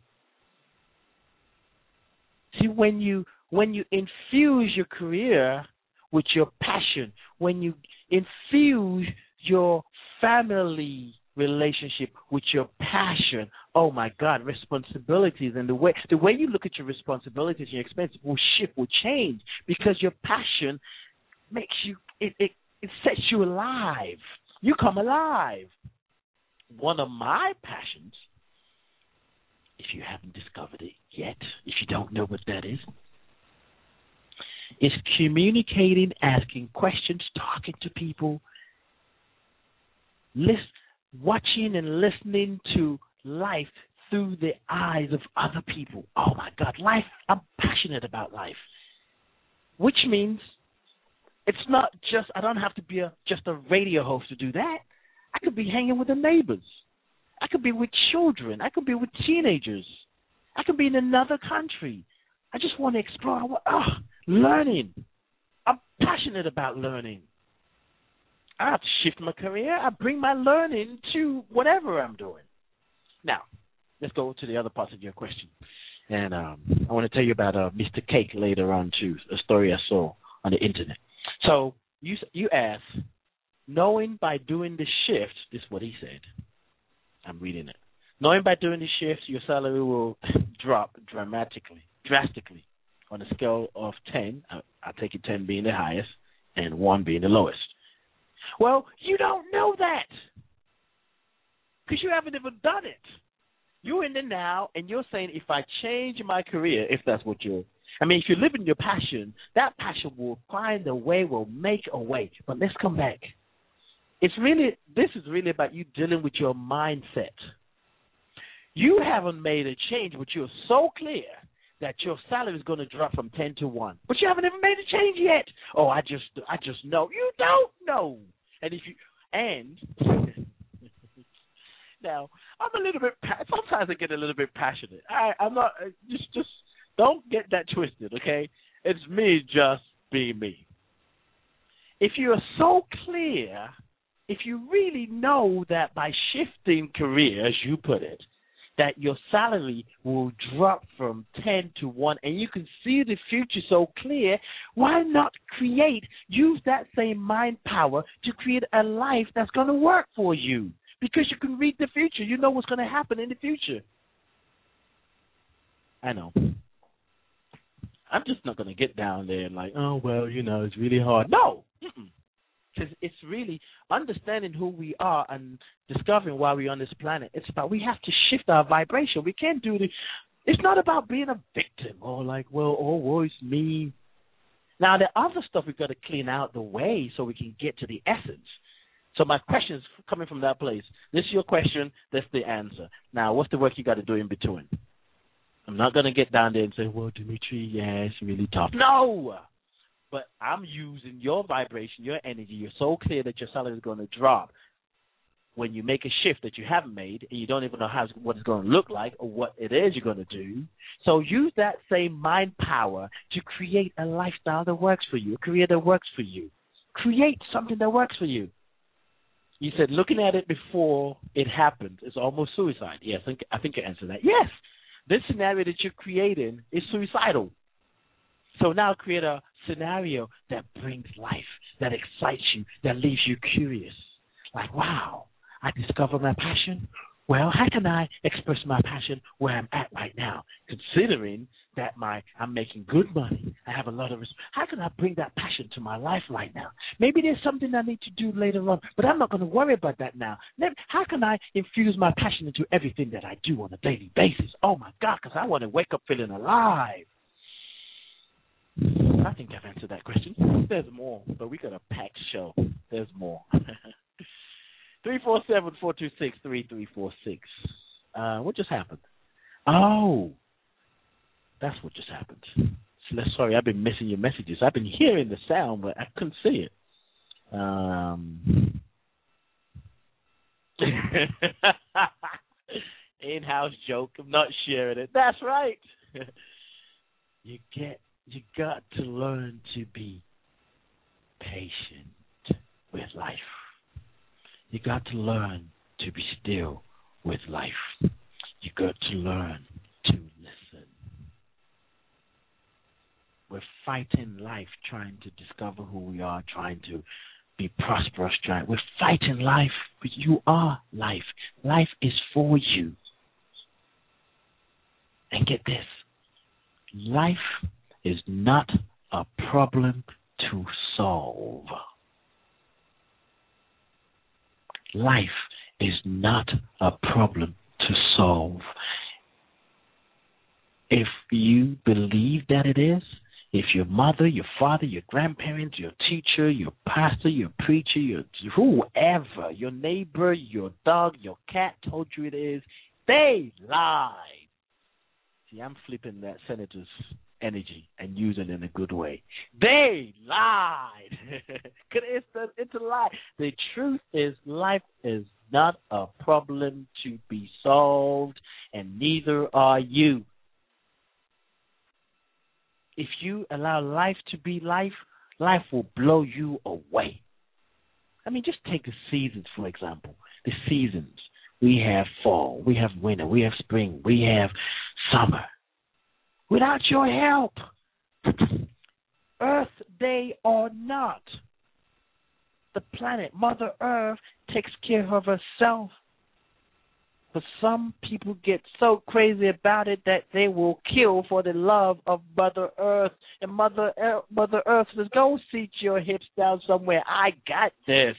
See, when you infuse your career with your passion, when you infuse your family relationship with your passion, oh my God, responsibilities and the way you look at your responsibilities and your expenses will shift, will change because your passion makes you, it sets you alive. You come alive. One of my passions, if you haven't discovered it yet, if you don't know what that is communicating, asking questions, talking to people, watching and listening to life through the eyes of other people. Oh, my God, life, I'm passionate about life, which means it's not just, I don't have to be just a radio host to do that. I could be hanging with the neighbors. I could be with children. I could be with teenagers. I could be in another country. I just want to explore learning. I'm passionate about learning. I have to shift my career. I bring my learning to whatever I'm doing. Now, let's go to the other parts of your question. And I want to tell you about Mr. Cake later on, too, a story I saw on the Internet. So you asked, knowing by doing the shift, this is what he said. I'm reading it. Knowing by doing the shift, your salary will drop drastically. On a scale of 10, I take it 10 being the highest and 1 being the lowest. Well, you don't know that because you haven't ever done it. You're in the now, and you're saying, if I change my career, if that's what you're, I mean, if you live in your passion, that passion will find a way, will make a way. But let's come back. This is really about you dealing with your mindset. You haven't made a change, but you're so clear that your salary is going to drop from 10 to 1. But you haven't even made a change yet. Oh, I just know. You don't know. Now, I'm a little bit, sometimes I get a little bit passionate. I'm not, just don't get that twisted, okay? It's me just being me. If you are so clear, if you really know that by shifting career, as you put it, that your salary will drop from 10 to 1 and you can see the future so clear, why not use that same mind power to create a life that's going to work for you? Because you can read the future. You know what's going to happen in the future. I know. I'm just not going to get down there and like, oh, well, it's really hard. No. Because it's really understanding who we are and discovering why we're on this planet. It's about we have to shift our vibration. We can't do it's not about being a victim or like, woe is me. Now, the other stuff we've got to clean out the way so we can get to the essence. So my question is coming from that place. This is your question. That's the answer. Now, what's the work you got to do in between? I'm not going to get down there and say, well, Dimitri, yeah, it's really tough. No! But I'm using your vibration, your energy. You're so clear that your salary is going to drop when you make a shift that you haven't made and you don't even know what it's going to look like or what it is you're going to do. So use that same mind power to create a lifestyle that works for you, a career that works for you. Create something that works for you. You said looking at it before it happened is almost suicide. Yes, I think you answered that. Yes, this scenario that you're creating is suicidal. So now create a scenario that brings life, that excites you, that leaves you curious. Like, wow, I discovered my passion. Well, how can I express my passion where I'm at right now? Considering that I'm making good money, I have a lot of how can I bring that passion to my life right now? Maybe there's something I need to do later on, but I'm not going to worry about that now. How can I infuse my passion into everything that I do on a daily basis? Oh, my God, because I want to wake up feeling alive. I think I've answered that question. There's more, but we got a packed show. There's more. 347-426-3346. What just happened? Oh, that's what just happened. Sorry, I've been missing your messages. I've been hearing the sound, but I couldn't see it. In-house joke. I'm not sharing it. That's right. You got to learn to be patient with life. You got to learn to be still with life. You got to learn to listen. We're fighting life, trying to discover who we are, trying to be prosperous. We're fighting life, but you are life. Life is for you. And get this. Life is not a problem to solve. Life is not a problem to solve. If you believe that it is, if your mother, your father, your grandparents, your teacher, your pastor, your preacher, your whoever, your neighbor, your dog, your cat told you it is, they lied. See, I'm flipping that senator's energy and using it in a good way. They lied. It's a lie. The truth is life is not a problem to be solved, and neither are you. If you allow life to be life, life will blow you away. I mean, just take the seasons, for example. The seasons. We have fall, we have winter, we have spring, we have summer. Without your help, Earth Day or not, the planet, Mother Earth, takes care of herself. But some people get so crazy about it that they will kill for the love of Mother Earth. And Mother Earth says, go sit your hips down somewhere. I got this.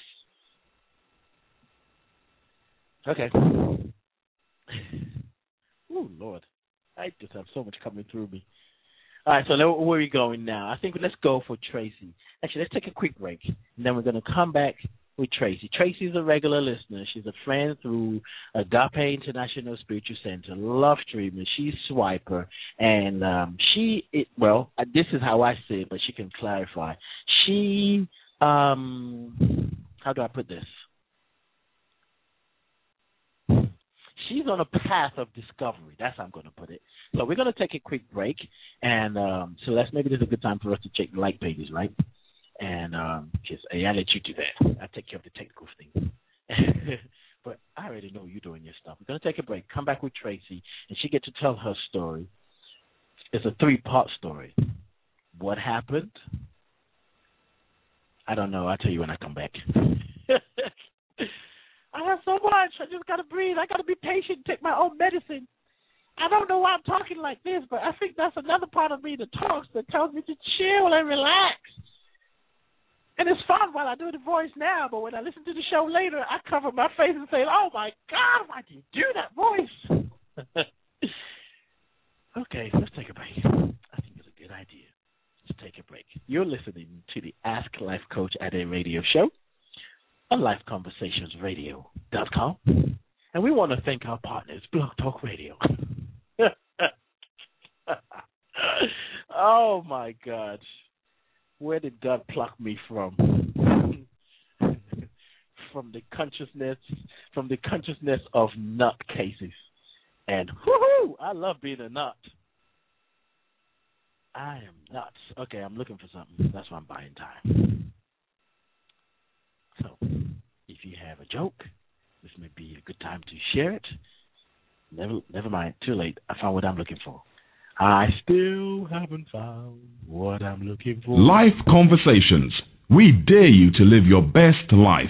Okay. Oh, Lord. I just have so much coming through me. All right, so where are we going now? I think let's go for Tracy. Actually, let's take a quick break, and then we're going to come back with Tracy. Tracy's a regular listener. She's a friend through Agape International Spiritual Center, Love Streamer. She's Swiper, and this is how I see it, but she can clarify. She, how do I put this? She's on a path of discovery. That's how I'm going to put it. So we're going to take a quick break, and maybe this is a good time for us to check the like pages, right? And I'll let you do that. I'll take care of the technical thing. But I already know you're doing your stuff. We're going to take a break, come back with Tracy, and she gets to tell her story. It's a 3-part story. What happened? I don't know. I'll tell you when I come back. I have so much. I just got to breathe. I got to be patient, take my own medicine. I don't know why I'm talking like this, but I think that's another part of me that talks, that tells me to chill and relax. And it's fun while I do the voice now, but when I listen to the show later, I cover my face and say, oh, my God, why do you do that voice? Okay, let's take a break. I think it's a good idea. Let's take a break. You're listening to the Ask Life Coach at a radio show on LifeConversationsRadio.com. And we want to thank our partners, Blog Talk Radio. Oh, my God. Where did God pluck me from? From the consciousness of nutcases. And whoo-hoo, I love being a nut. I am nuts. Okay, I'm looking for something. That's why I'm buying time. So, if you have a joke, this may be a good time to share it. Never mind, too late. I found what I'm looking for. I still haven't found what I'm looking for. Life Conversations. We dare you to live your best life.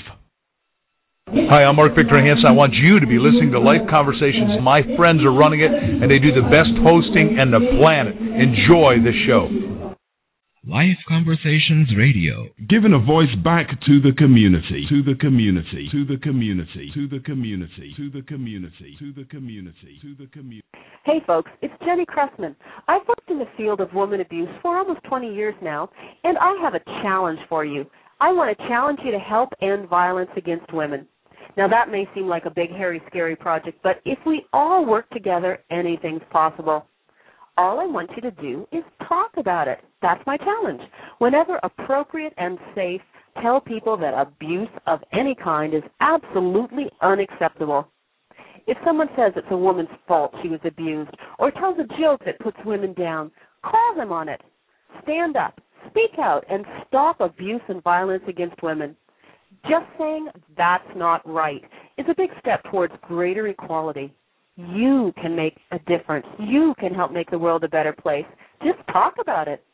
Hi, I'm Mark Victor Hansen. I want you to be listening to Life Conversations. My friends are running it, and they do the best hosting on the planet. Enjoy the show. Life Conversations Radio. Giving a voice back to the community. To the community. To the community. To the community. To the community. To the community. To the community. Hey folks, it's Jenny Cressman. I've worked in the field of woman abuse for almost 20 years now, and I have a challenge for you. I want to challenge you to help end violence against women. Now that may seem like a big, hairy, scary project, but if we all work together, anything's possible. All I want you to do is talk about it. That's my challenge. Whenever appropriate and safe, tell people that abuse of any kind is absolutely unacceptable. If someone says it's a woman's fault she was abused, or tells a joke that puts women down, call them on it. Stand up, speak out, and stop abuse and violence against women. Just saying that's not right is a big step towards greater equality. You can make a difference. You can help make the world a better place. Just talk about it.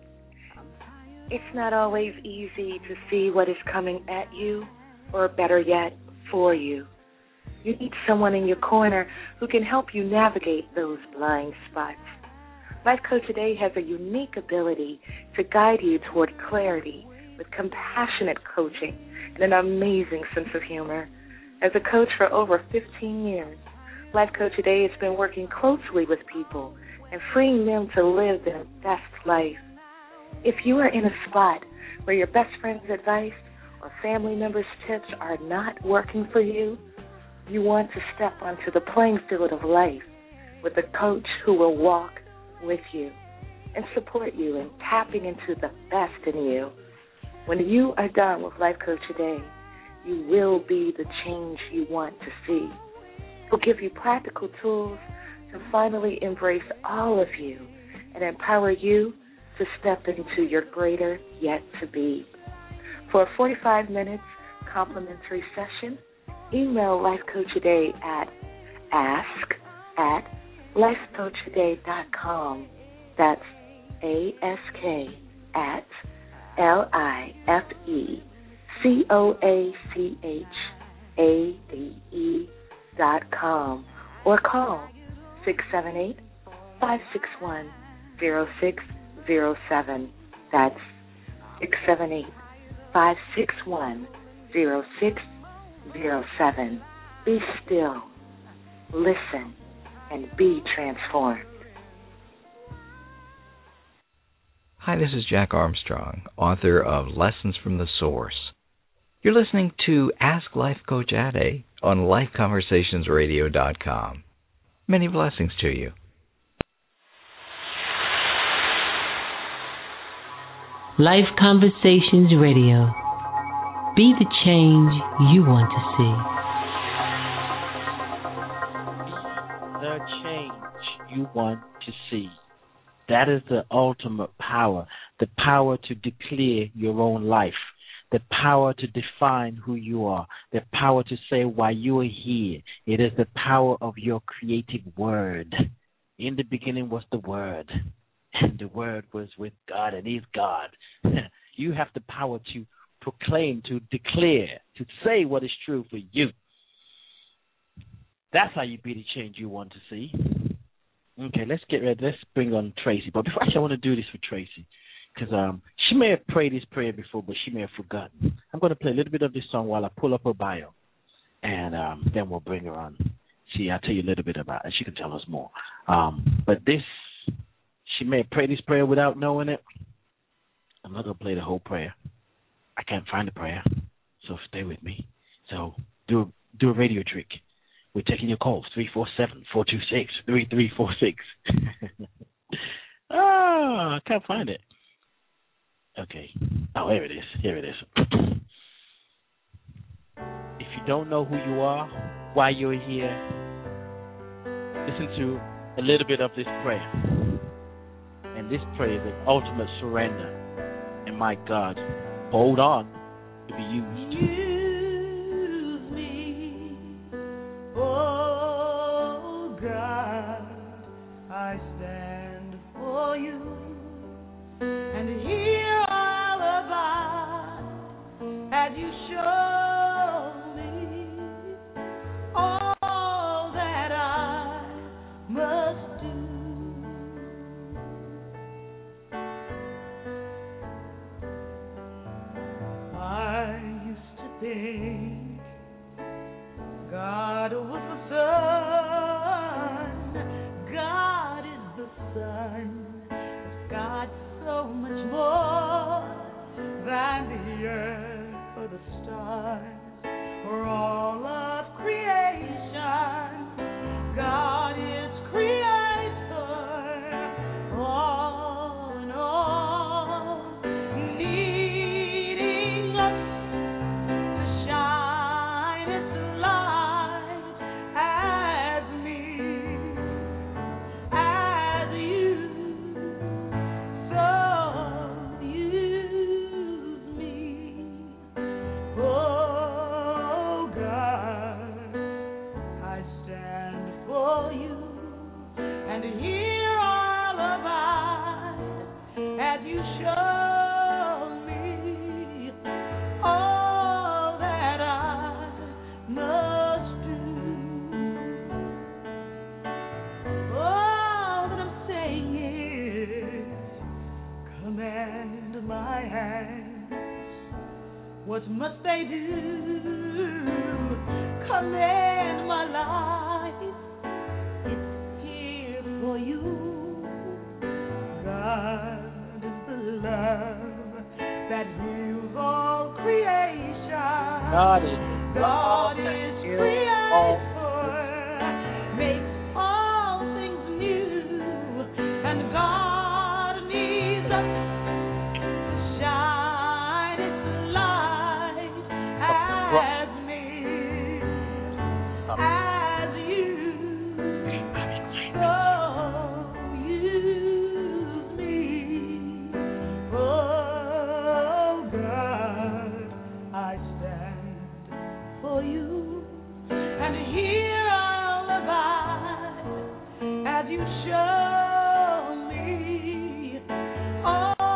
It's not always easy to see what is coming at you, or better yet, for you. You need someone in your corner who can help you navigate those blind spots. Life Coach Today has a unique ability to guide you toward clarity with compassionate coaching and an amazing sense of humor. As a coach for over 15 years, Life Coach Today has been working closely with people and freeing them to live their best life. If you are in a spot where your best friend's advice or family members' tips are not working for you, you want to step onto the playing field of life with a coach who will walk with you and support you in tapping into the best in you. When you are done with Life Coach Today, you will be the change you want to see. He'll give you practical tools to finally embrace all of you and empower you to step into your greater yet to be. For a 45 minutes complimentary session, email Life Coach Today at ask@lifecoachtoday.com. That's ask@lifecoachade.com, or call 678-561-0607. That's 678-561-0607. Be still, listen, and be transformed. Hi, this is Jack Armstrong, author of Lessons from the Source. You're listening to Ask Life Coach Ade on LifeConversationsRadio.com. Many blessings to you. Life Conversations Radio. Be the change you want to see. The change you want to see. That is the ultimate power. The power to declare your own life. The power to define who you are. The power to say why you are here. It is the power of your creative word. In the beginning was the Word. And the Word was with God, and He's God. You have the power to proclaim, to declare, to say what is true for you. That's how you be the change you want to see. Okay, let's get ready. Let's bring on Tracy. But before I want to do this for Tracy, because she may have prayed this prayer before, but she may have forgotten. I'm going to play a little bit of this song while I pull up her bio, and then we'll bring her on. I'll tell you a little bit about it. She can tell us more. But this, she may have prayed this prayer without knowing it. I'm not going to play the whole prayer. I can't find the prayer, so stay with me. So do a radio trick. We're taking your calls, 347-426-3346. I can't find it. Okay. Oh, here it is. Here it is. If you don't know who you are, why you're here, listen to a little bit of this prayer. And this prayer is an ultimate surrender. And my God, hold on to be used. Use me, oh God, I stand for you, and here I'll abide as you show me all that I must do. I used to think God was the sun, God is the sun, but God's so much more than the earth or the stars or all of creation. God is creator, all in all, needing us to shine His light as me, as you. So use me, oh God, I stand for you, and here I'll abide as you show me all that I must do. All that I'm saying is, command my hands. What must they do? Command my life. It's here for you. God is the love that heals all creation. God is creator, makes all things new, and God needs us to shine His light as me, as you. So use me, oh God, I stand for you, and here I'll abide as you show me all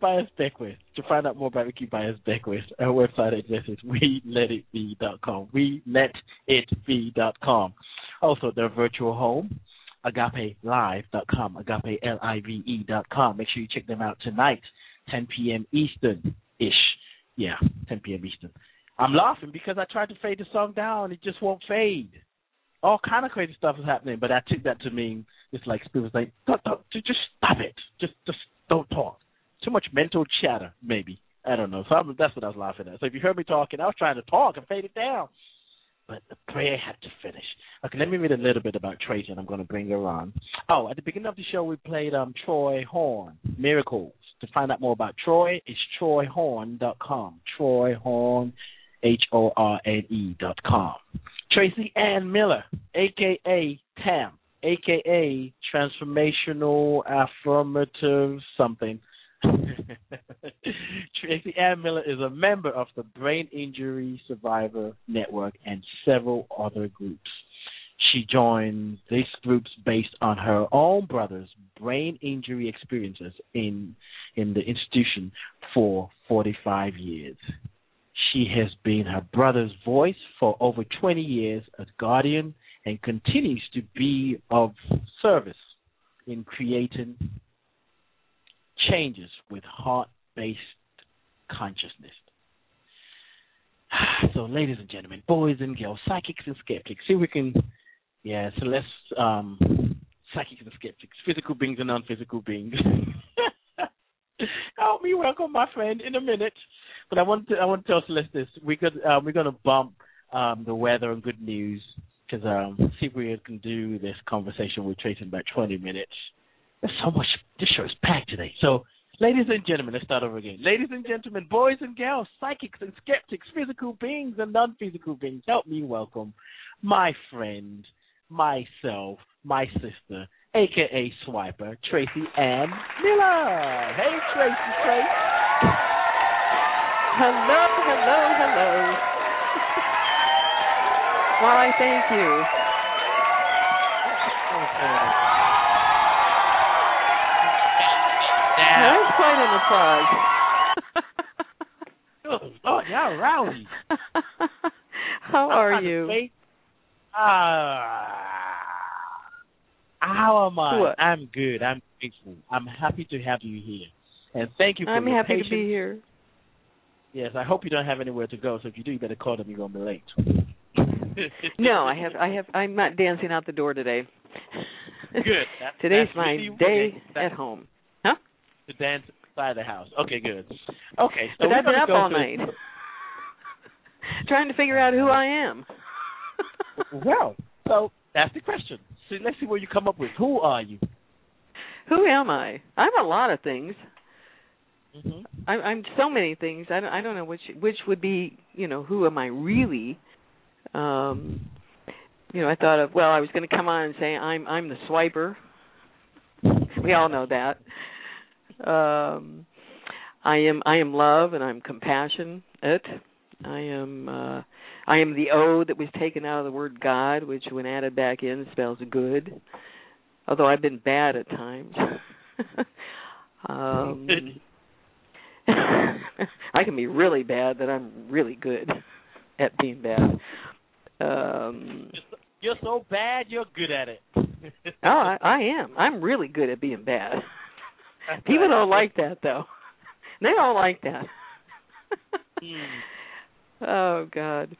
Byers Beckwith. To find out more about Ricky Byers Beckwith, our website address is weletitbe.com. Weletitbe.com. Also, their virtual home, agapelive.com, agapelive.com. Make sure you check them out tonight, 10 p.m. Eastern-ish. Yeah, 10 p.m. Eastern. I'm laughing because I tried to fade the song down. It just won't fade. All kind of crazy stuff is happening, but I took that to mean it's like people saying, don't, just stop it. Just don't talk. Too much mental chatter, maybe. I don't know. So that's what I was laughing at. So if you heard me talking, I was trying to talk and fade it down. But the prayer had to finish. Okay, let me read a little bit about Tracy, and I'm going to bring her on. Oh, at the beginning of the show, we played Troy Horn, Miracles. To find out more about Troy, it's TroyHorn.com. Troy Horn, HORNE.com. Tracy Ann Miller, a.k.a. TAM, a.k.a. Transformational Affirmative something. Tracy Ann Miller is a member of the Brain Injury Survivor Network and several other groups. She joined these groups based on her own brother's brain injury experiences in the institution for 45 years. She has been her brother's voice for over 20 years as guardian and continues to be of service in creating changes with heart-based consciousness. So, ladies and gentlemen, boys and girls, psychics and skeptics, see if we can, so let's, psychics and skeptics, physical beings and non-physical beings. Help me welcome my friend in a minute. But I want to tell Celeste this. We're going to bump the weather and good news because see if we can do this conversation with Tracy in about 20 minutes. There's so much. This show is packed today. So, ladies and gentlemen, let's start over again. Ladies and gentlemen, boys and girls, psychics and skeptics, physical beings and non-physical beings, help me welcome my friend, myself, my sister, a.k.a. Swiper, Tracy Ann Miller. Hey, Tracy. Hello. Why, thank you. That's quite an applause. Oh, y'all rowdy. How are you? How am I? What? I'm good. I'm grateful. I'm happy to have you here. And thank you for I'm your happy patience. to be here. Yes, I hope you don't have anywhere to go. So if you do, you better call them. You're gonna be late. No, I'm not dancing out the door today. Good. Today's my day at home. Huh? To dance inside the house. Okay, good. Okay, so but I've been up all night trying to figure out who I am. Well, so that's the question. So let's see what you come up with. Who are you? Who am I? I'm a lot of things. Mm-hmm. I'm so many things. I don't know which would be, who am I really? I thought of, I was going to come on and say I'm the swiper. We all know that. I am love and I'm compassionate. I am the O that was taken out of the word God, which when added back in spells good. Although I've been bad at times. I can be really bad, but I'm really good at being bad. You're so bad, you're good at it. I am. I'm really good at being bad. People don't like that, though. They don't like that. Oh, God.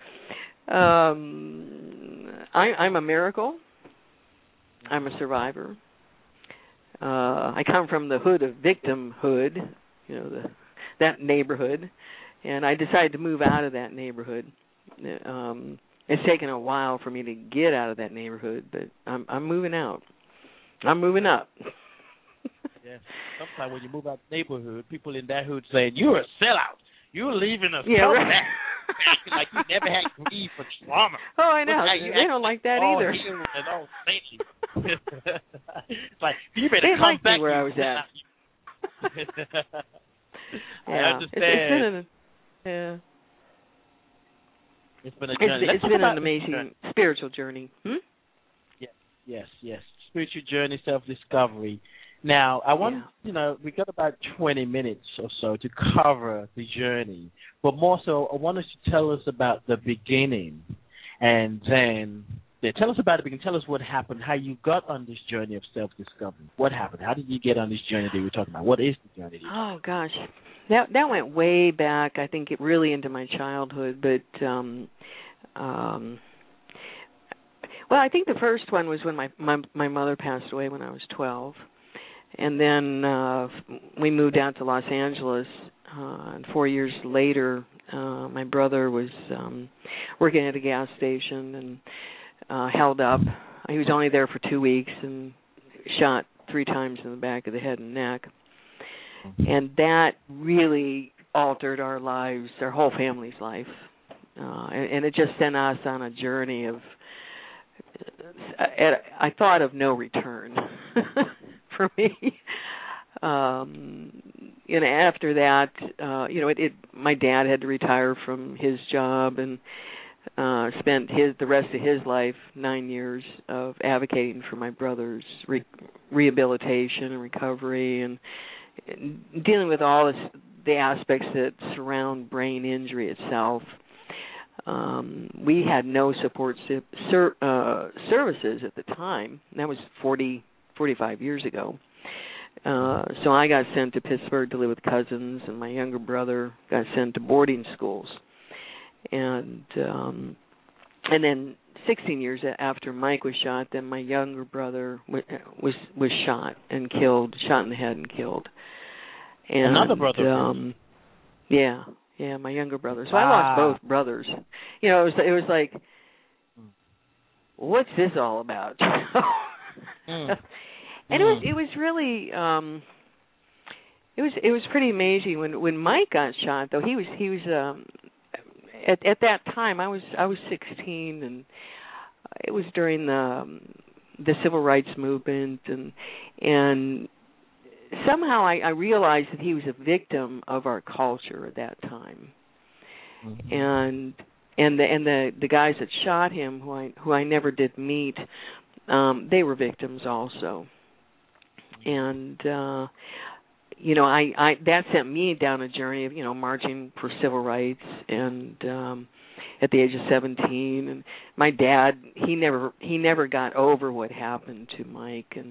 I'm a miracle. I'm a survivor. I come from the hood of victimhood, that neighborhood, and I decided to move out of that neighborhood. It's taken a while for me to get out of that neighborhood, but I'm moving out. I'm moving up. Yeah. Sometimes when you move out the neighborhood, people in that hood saying, "You're a sellout. You're leaving us." Yeah, right. Acting like you never had grief or trauma. Oh, I know. They don't like that either. And all saintly. It's like, you better they come liked back me where I was at. I understand. It's been a journey. It's been an amazing spiritual journey. Yes. Spiritual journey, self-discovery. Now, I want, we got about 20 minutes or so to cover the journey. But more so, I want us to tell us about the beginning. And then, tell us about the beginning. Tell us what happened, how you got on this journey of self-discovery. What happened? How did you get on this journey that we're talking about? What is the journey? Oh, gosh. That went way back, I think, really into my childhood. But, well, I think the first one was when my mother passed away when I was 12. And then we moved out to Los Angeles, and 4 years later, my brother was working at a gas station and held up. He was only there for 2 weeks and shot 3 times in the back of the head and neck. And that really altered our lives, our whole family's life. And it just sent us on a journey of, I thought, of no return. For me, after that, my dad had to retire from his job and spent the rest of his life, 9 years, of advocating for my brother's rehabilitation and recovery and dealing with all the aspects that surround brain injury itself. We had no support services at the time. That was 45 years ago. So I got sent to Pittsburgh to live with cousins, and my younger brother got sent to boarding schools. And then 16 years after Mike was shot, then my younger brother was shot and killed, shot in the head and killed. And, another brother? Yeah, my younger brother. So I lost both brothers. It was like, what's this all about? And it was really it was pretty amazing when Mike got shot. Though he was at that time I was 16, and it was during the civil rights movement, and somehow I realized that he was a victim of our culture at that time. And the guys that shot him, who I never did meet, they were victims also. And I that sent me down a journey of marching for civil rights, and at the age of 17, and my dad, he never got over what happened to Mike, and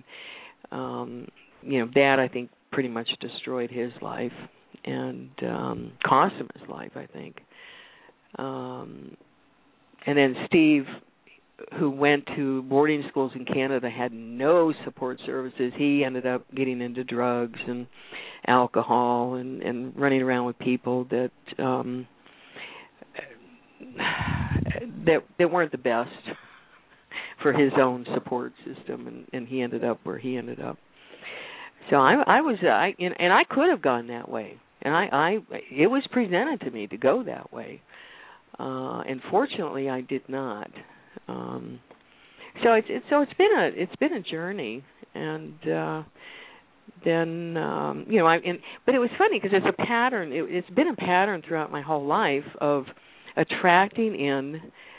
that, I think, pretty much destroyed his life and cost him his life, I think. And then Steve, who went to boarding schools in Canada, had no support services. He ended up getting into drugs and alcohol and running around with people that weren't the best for his own support system, and he ended up where he ended up. So I could have gone that way, and it was presented to me to go that way. And fortunately, I did not. So it's been a journey, and then but it was funny because it's a pattern. It's been a pattern throughout my whole life of attracting in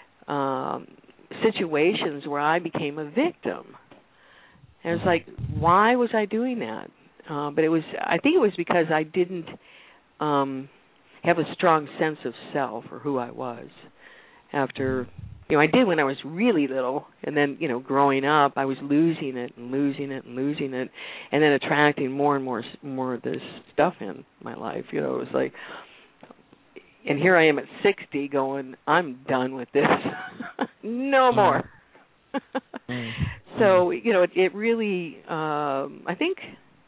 situations where I became a victim. And it's like, why was I doing that? But I think it was because I didn't have a strong sense of self or who I was. After, I did when I was really little, and then, growing up, I was losing it, and then attracting more and more of this stuff in my life. It was like, and here I am at 60 going, I'm done with this. No more. So, it really, I think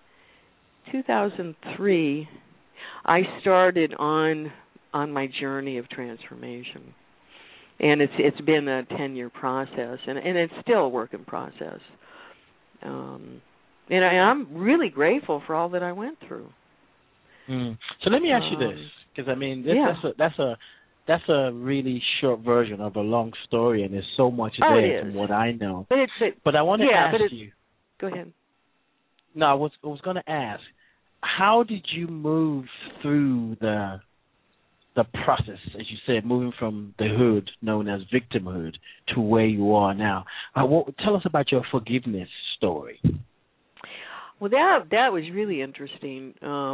2003, I started on my journey of transformation. And it's been a 10-year process, and it's still a work in process. And I'm really grateful for all that I went through. So let me ask you this, because that's a really short version of a long story, and there's so much there from what I know. But I want to ask you. Go ahead. No, I was going to ask, how did you move through the process, as you said, moving from the hood known as victimhood to where you are now? Tell us about your forgiveness story. Well, that was really interesting.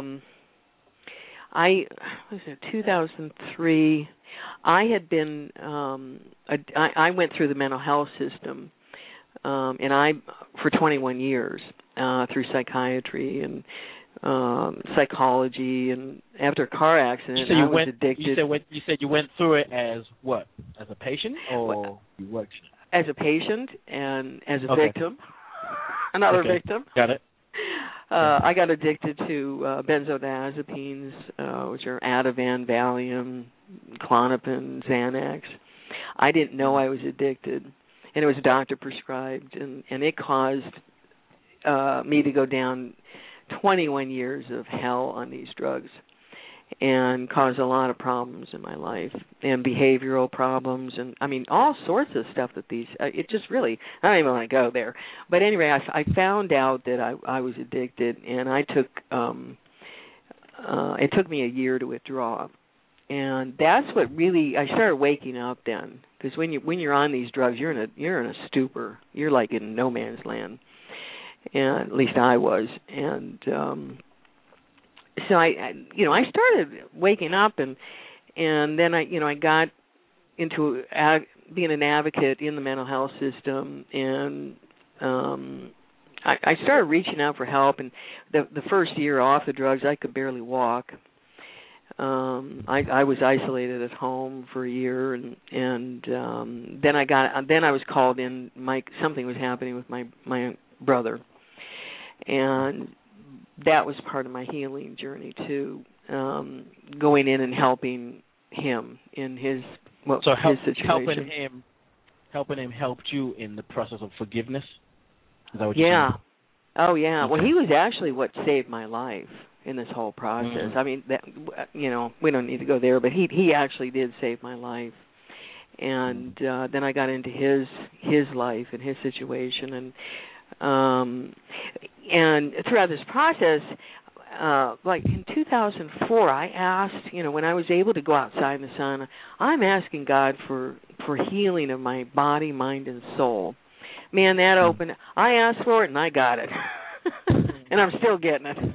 I was it 2003. I had been I went through the mental health system, and I for 21 years through psychiatry and psychology, and after a car accident, I was addicted. You said you went through it as what? As a patient, or you worked? As a patient and as a victim, another victim. Got it. I got addicted to benzodiazepines, which are Ativan, Valium, Klonopin, Xanax. I didn't know I was addicted, and it was doctor prescribed, and it caused me to go down 21 years of hell on these drugs, and caused a lot of problems in my life, and behavioral problems, and I mean all sorts of stuff that these. It just really, I don't even want to go there. But anyway, I found out that I was addicted, and I took. It took me a year to withdraw, and that's what really I started waking up then, because when you're on these drugs, you're in a stupor. You're like in no man's land, and at least I was, and. So I started waking up, and then I got into being an advocate in the mental health system, and I started reaching out for help. And the first year off the drugs, I could barely walk. I was isolated at home for a year, and then I was called in. Something was happening with my brother, and that was part of my healing journey too, going in and helping him in his situation. Helping him helped you in the process of forgiveness. Is that what you're saying? Oh yeah. Okay. Well, he was actually what saved my life in this whole process. I mean, we don't need to go there, but he actually did save my life. And then I got into his life and his situation, and throughout this process, like in 2004, I asked, when I was able to go outside in the sun, I'm asking God for healing of my body, mind, and soul. Man, that opened. I asked for it, and I got it. And I'm still getting it.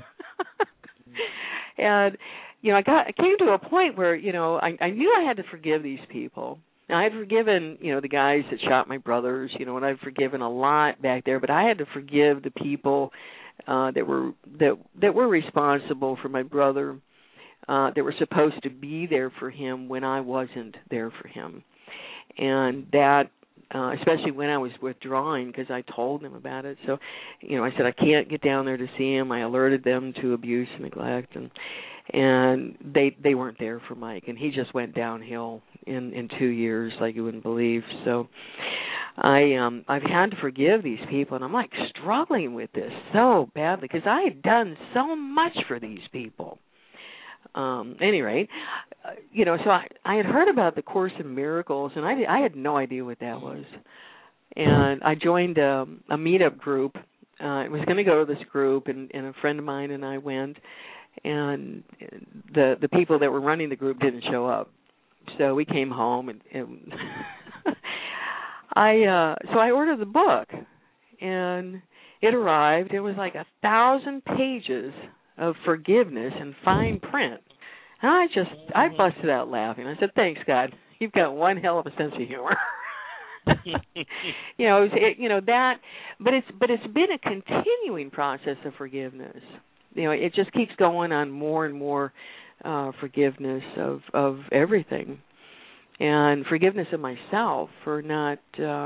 And, I came to a point where, I knew I had to forgive these people. Now, I had forgiven, the guys that shot my brothers, and I've forgiven a lot back there, but I had to forgive the people that were responsible for my brother, that were supposed to be there for him when I wasn't there for him. And that, especially when I was withdrawing, because I told them about it. So, I said, I can't get down there to see him. I alerted them to abuse and neglect, and they weren't there for Mike, and he just went downhill in 2 years like you wouldn't believe. So I've had to forgive these people, and I'm like struggling with this so badly because I had done so much for these people. Any rate, so I had heard about the Course in Miracles, and I had no idea what that was. And I joined a meetup group. I was going to go to this group, and a friend of mine and I went, and the people that were running the group didn't show up. So we came home, and I ordered the book, and it arrived. It was like 1,000 pages of forgiveness in fine print. And I busted out laughing. I said, "Thanks, God. You've got one hell of a sense of humor." But it's been a continuing process of forgiveness. It just keeps going on more and more forgiveness of everything, and forgiveness of myself for not,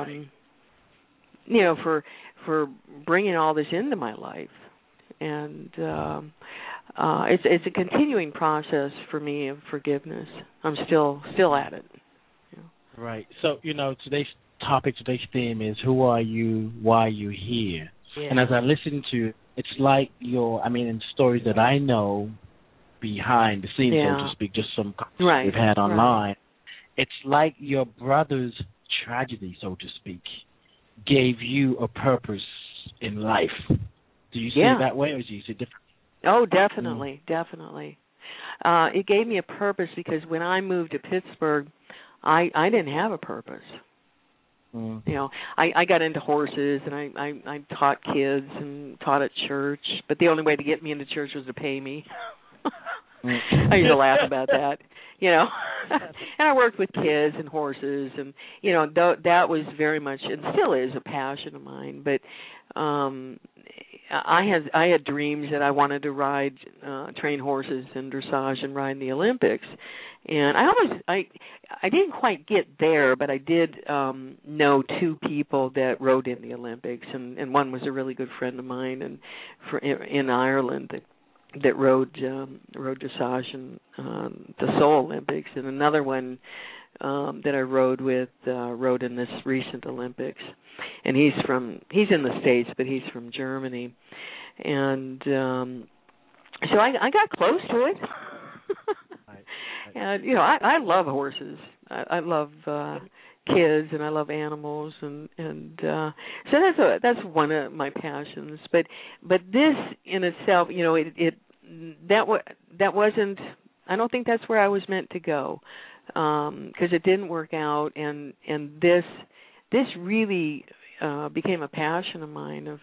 for bringing all this into my life. And it's a continuing process for me of forgiveness. I'm still at it. Right. So, today's theme is who are you, why are you here? Yeah. And as I listen to, it's like in stories that I know behind the scenes, so to speak, just some we've had online, it's like your brother's tragedy, so to speak, gave you a purpose in life. Do you see it that way, or do you see it differently? Oh, definitely, definitely. It gave me a purpose because when I moved to Pittsburgh, I didn't have a purpose. You know, I got into horses, and I taught kids and taught at church, but the only way to get me into church was to pay me. I used to laugh about that, you know. And I worked with kids and horses, and you know, that was very much, and still is, a passion of mine. But I had dreams that I wanted to ride, train horses and dressage and ride in the Olympics. And I didn't quite get there, but I did know two people that rode in the Olympics, and one was a really good friend of mine, and in Ireland that rode dressage in the Seoul Olympics, and another one that I rode with rode in this recent Olympics, and he's in the States, but he's from Germany, and so I got close to it. And you know, I love horses. I love kids, and I love animals, and so that's one of my passions. But this in itself, you know, that wasn't. I don't think that's where I was meant to go, because it didn't work out, and this really became a passion of mine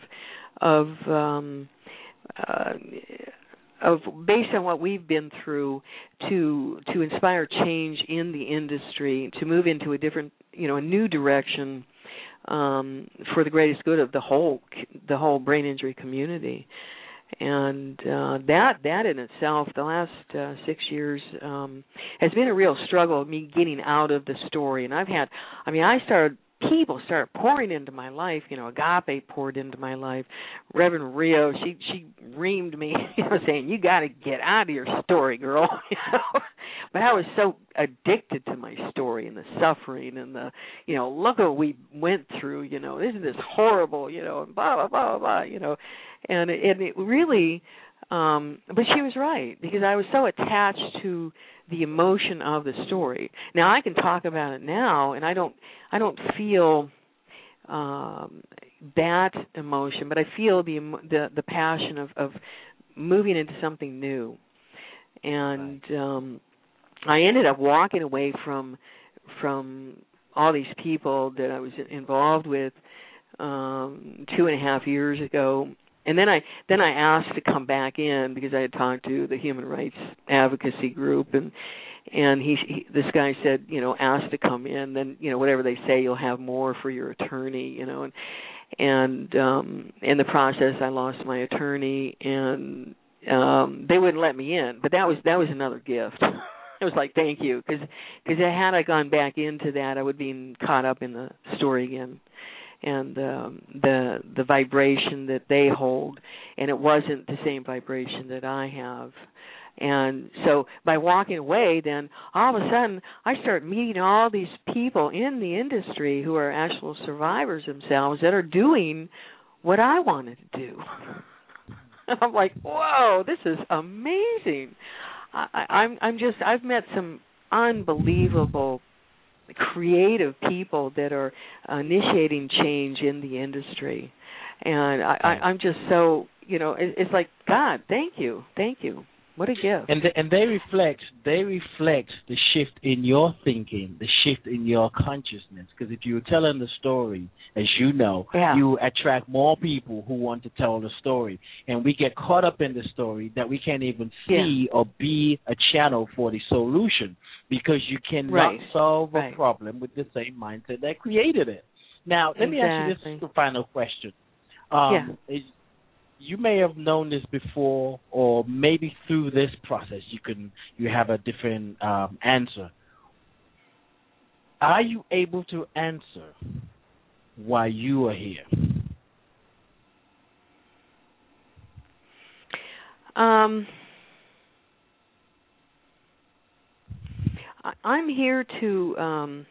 of based on what we've been through, to inspire change in the industry, to move into a different, you know, a new direction for the greatest good of the whole brain injury community. And that in itself, the last 6 years, has been a real struggle of me getting out of the story. And people started pouring into my life. You know, Agape poured into my life. Reverend Rio, she reamed me, you know, saying, "You got to get out of your story, girl." You know? But I was so addicted to my story and the suffering and the, you know, look what we went through. You know, isn't this horrible? You know, and blah blah blah blah. You know, and it really. But she was right, because I was so attached to the emotion of the story. Now I can talk about it now, and I don't feel that emotion, but I feel the passion of moving into something new. And I ended up walking away from all these people that I was involved with 2.5 years ago. And then I asked to come back in, because I had talked to the human rights advocacy group, and this guy said, you know, ask to come in, then, you know, whatever they say, you'll have more for your attorney, you know, and in the process I lost my attorney, and they wouldn't let me in. But that was another gift. It was like, thank you, because had I gone back into that, I would be caught up in the story again. And the vibration that they hold, and it wasn't the same vibration that I have. And so by walking away, then all of a sudden I start meeting all these people in the industry who are actual survivors themselves that are doing what I wanted to do. And I'm like, whoa, this is amazing. I've met some unbelievable creative people that are initiating change in the industry, and I'm just so, you know, it's like, God, thank you, what a gift. And they reflect the shift in your thinking, the shift in your consciousness. Because if you're telling the story, as you know, you attract more people who want to tell the story, and we get caught up in the story that we can't even see or be a channel for the solution, because you cannot solve a problem with the same mindset that created it. Now, let me ask you this final question. You may have known this before, or maybe through this process you have a different answer. Are you able to answer why you are here? I'm here to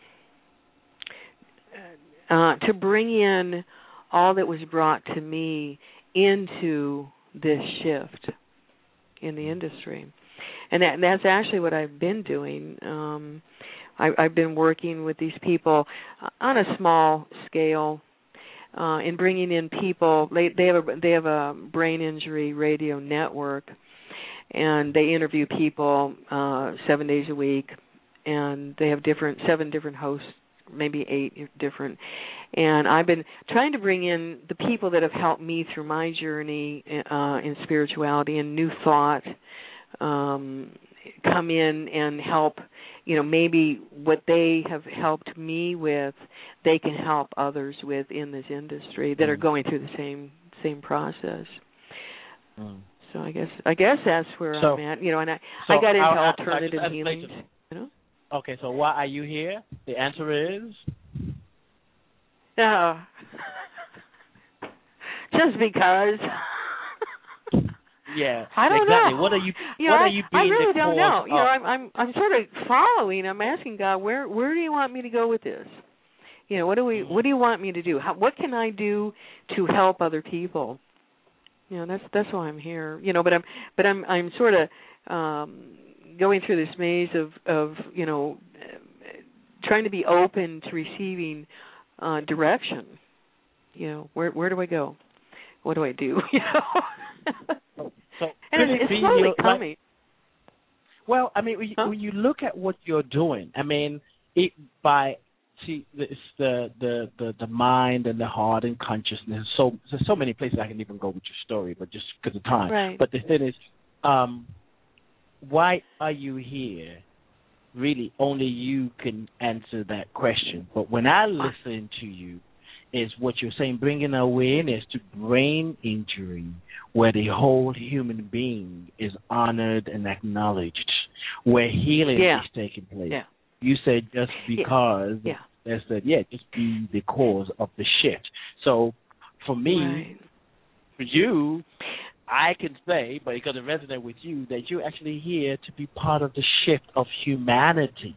bring in all that was brought to me into this shift in the industry, and that's actually what I've been doing. I've been working with these people on a small scale, in bringing in people. They have a brain injury radio network, and they interview people 7 days a week, and they have 7 different hosts maybe 8 different. And I've been trying to bring in the people that have helped me through my journey in spirituality and new thought, come in and help, maybe what they have helped me with, they can help others with in this industry that are going through the same process. So I guess that's where I'm at, and I got into alternative healings. Okay, so why are you here? The answer is? Just because. Yeah, I don't exactly. know. What are you? I really don't know. I'm sort of following. I'm asking God, where do you want me to go with this? What do you want me to do? What can I do to help other people? That's why I'm here. But I'm sort of going through this maze of trying to be open to receiving direction. Where do I go? What do I do? And it's slowly coming. Well, I mean, when you look at what you're doing, I mean, it's the mind and the heart and consciousness. So there's so many places I can even go with your story, but just because of time. Right. But the thing is, why are you here? Really, only you can answer that question. But when I listen to you, is what you're saying, bringing awareness to brain injury, where the whole human being is honored and acknowledged, where healing is taking place. Yeah. You said just because. Yeah. They said, just be the cause of the shift. So for me, for you, I can say, but because it resonates with you, that you're actually here to be part of the shift of humanity,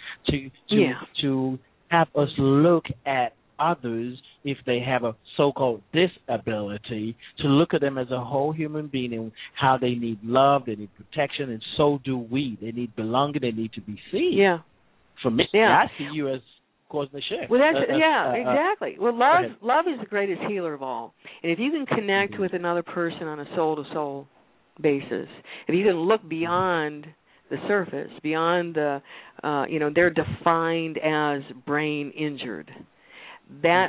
to have us look at others, if they have a so-called disability, to look at them as a whole human being and how they need love, they need protection, and so do we. They need belonging, they need to be seen. Yeah. For me, I see you as causing the shift. Well, exactly. Well, love is the greatest healer of all. And if you can connect with another person on a soul-to-soul basis, if you can look beyond the surface, beyond the, they're defined as brain injured. That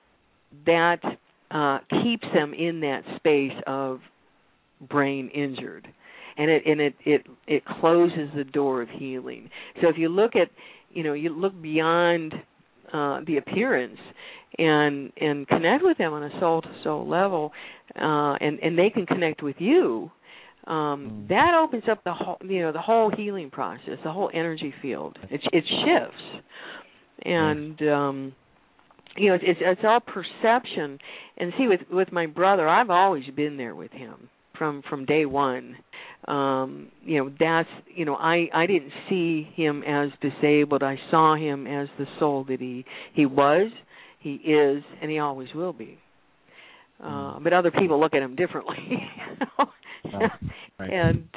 keeps them in that space of brain injured, and it closes the door of healing. So if you look at, you look beyond the appearance and connect with them on a soul to soul level, and they can connect with you. That opens up the whole healing process, the whole energy field. It shifts, and. It's all perception. And see, with my brother, I've always been there with him from day one. That's I didn't see him as disabled. I saw him as the soul that he was, he is, and he always will be. But other people look at him differently. Right. And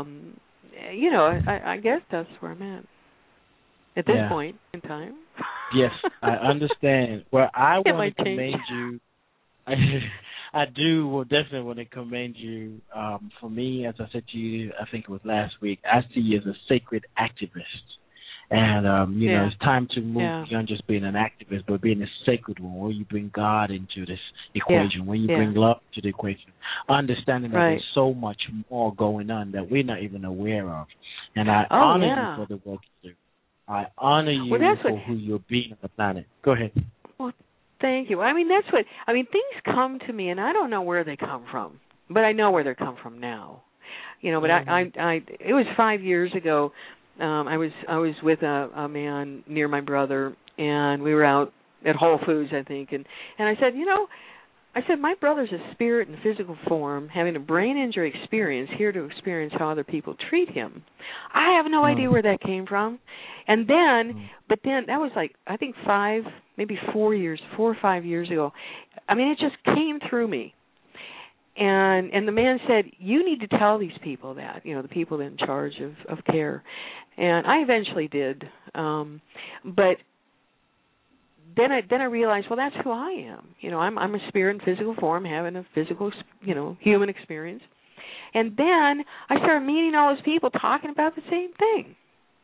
I guess that's where I'm at this point in time. Yes, I understand. Well, I want to commend you. I definitely want to commend you. For me, as I said to you, I think it was last week, I see you as a sacred activist. And, it's time to move beyond just being an activist, but being a sacred one, where you bring God into this equation, where you bring love to the equation, understanding that there's so much more going on that we're not even aware of. And I honor you for the work you do. I honor you for who you're being on the planet. Go ahead. Well, thank you. Things come to me, and I don't know where they come from, but I know where they come from now. But it was 5 years ago. I was with a man near my brother, and we were out at Whole Foods, I think, and I said, my brother's a spirit in physical form, having a brain injury experience, here to experience how other people treat him. I have no idea where that came from. And then, but then that was I think 4 or 5 years ago. It just came through me. And the man said, you need to tell these people that, the people in charge of care. And I eventually did. But then I realized, well, that's who I am. I'm a spirit in physical form, having a physical, human experience. And then I started meeting all those people talking about the same thing.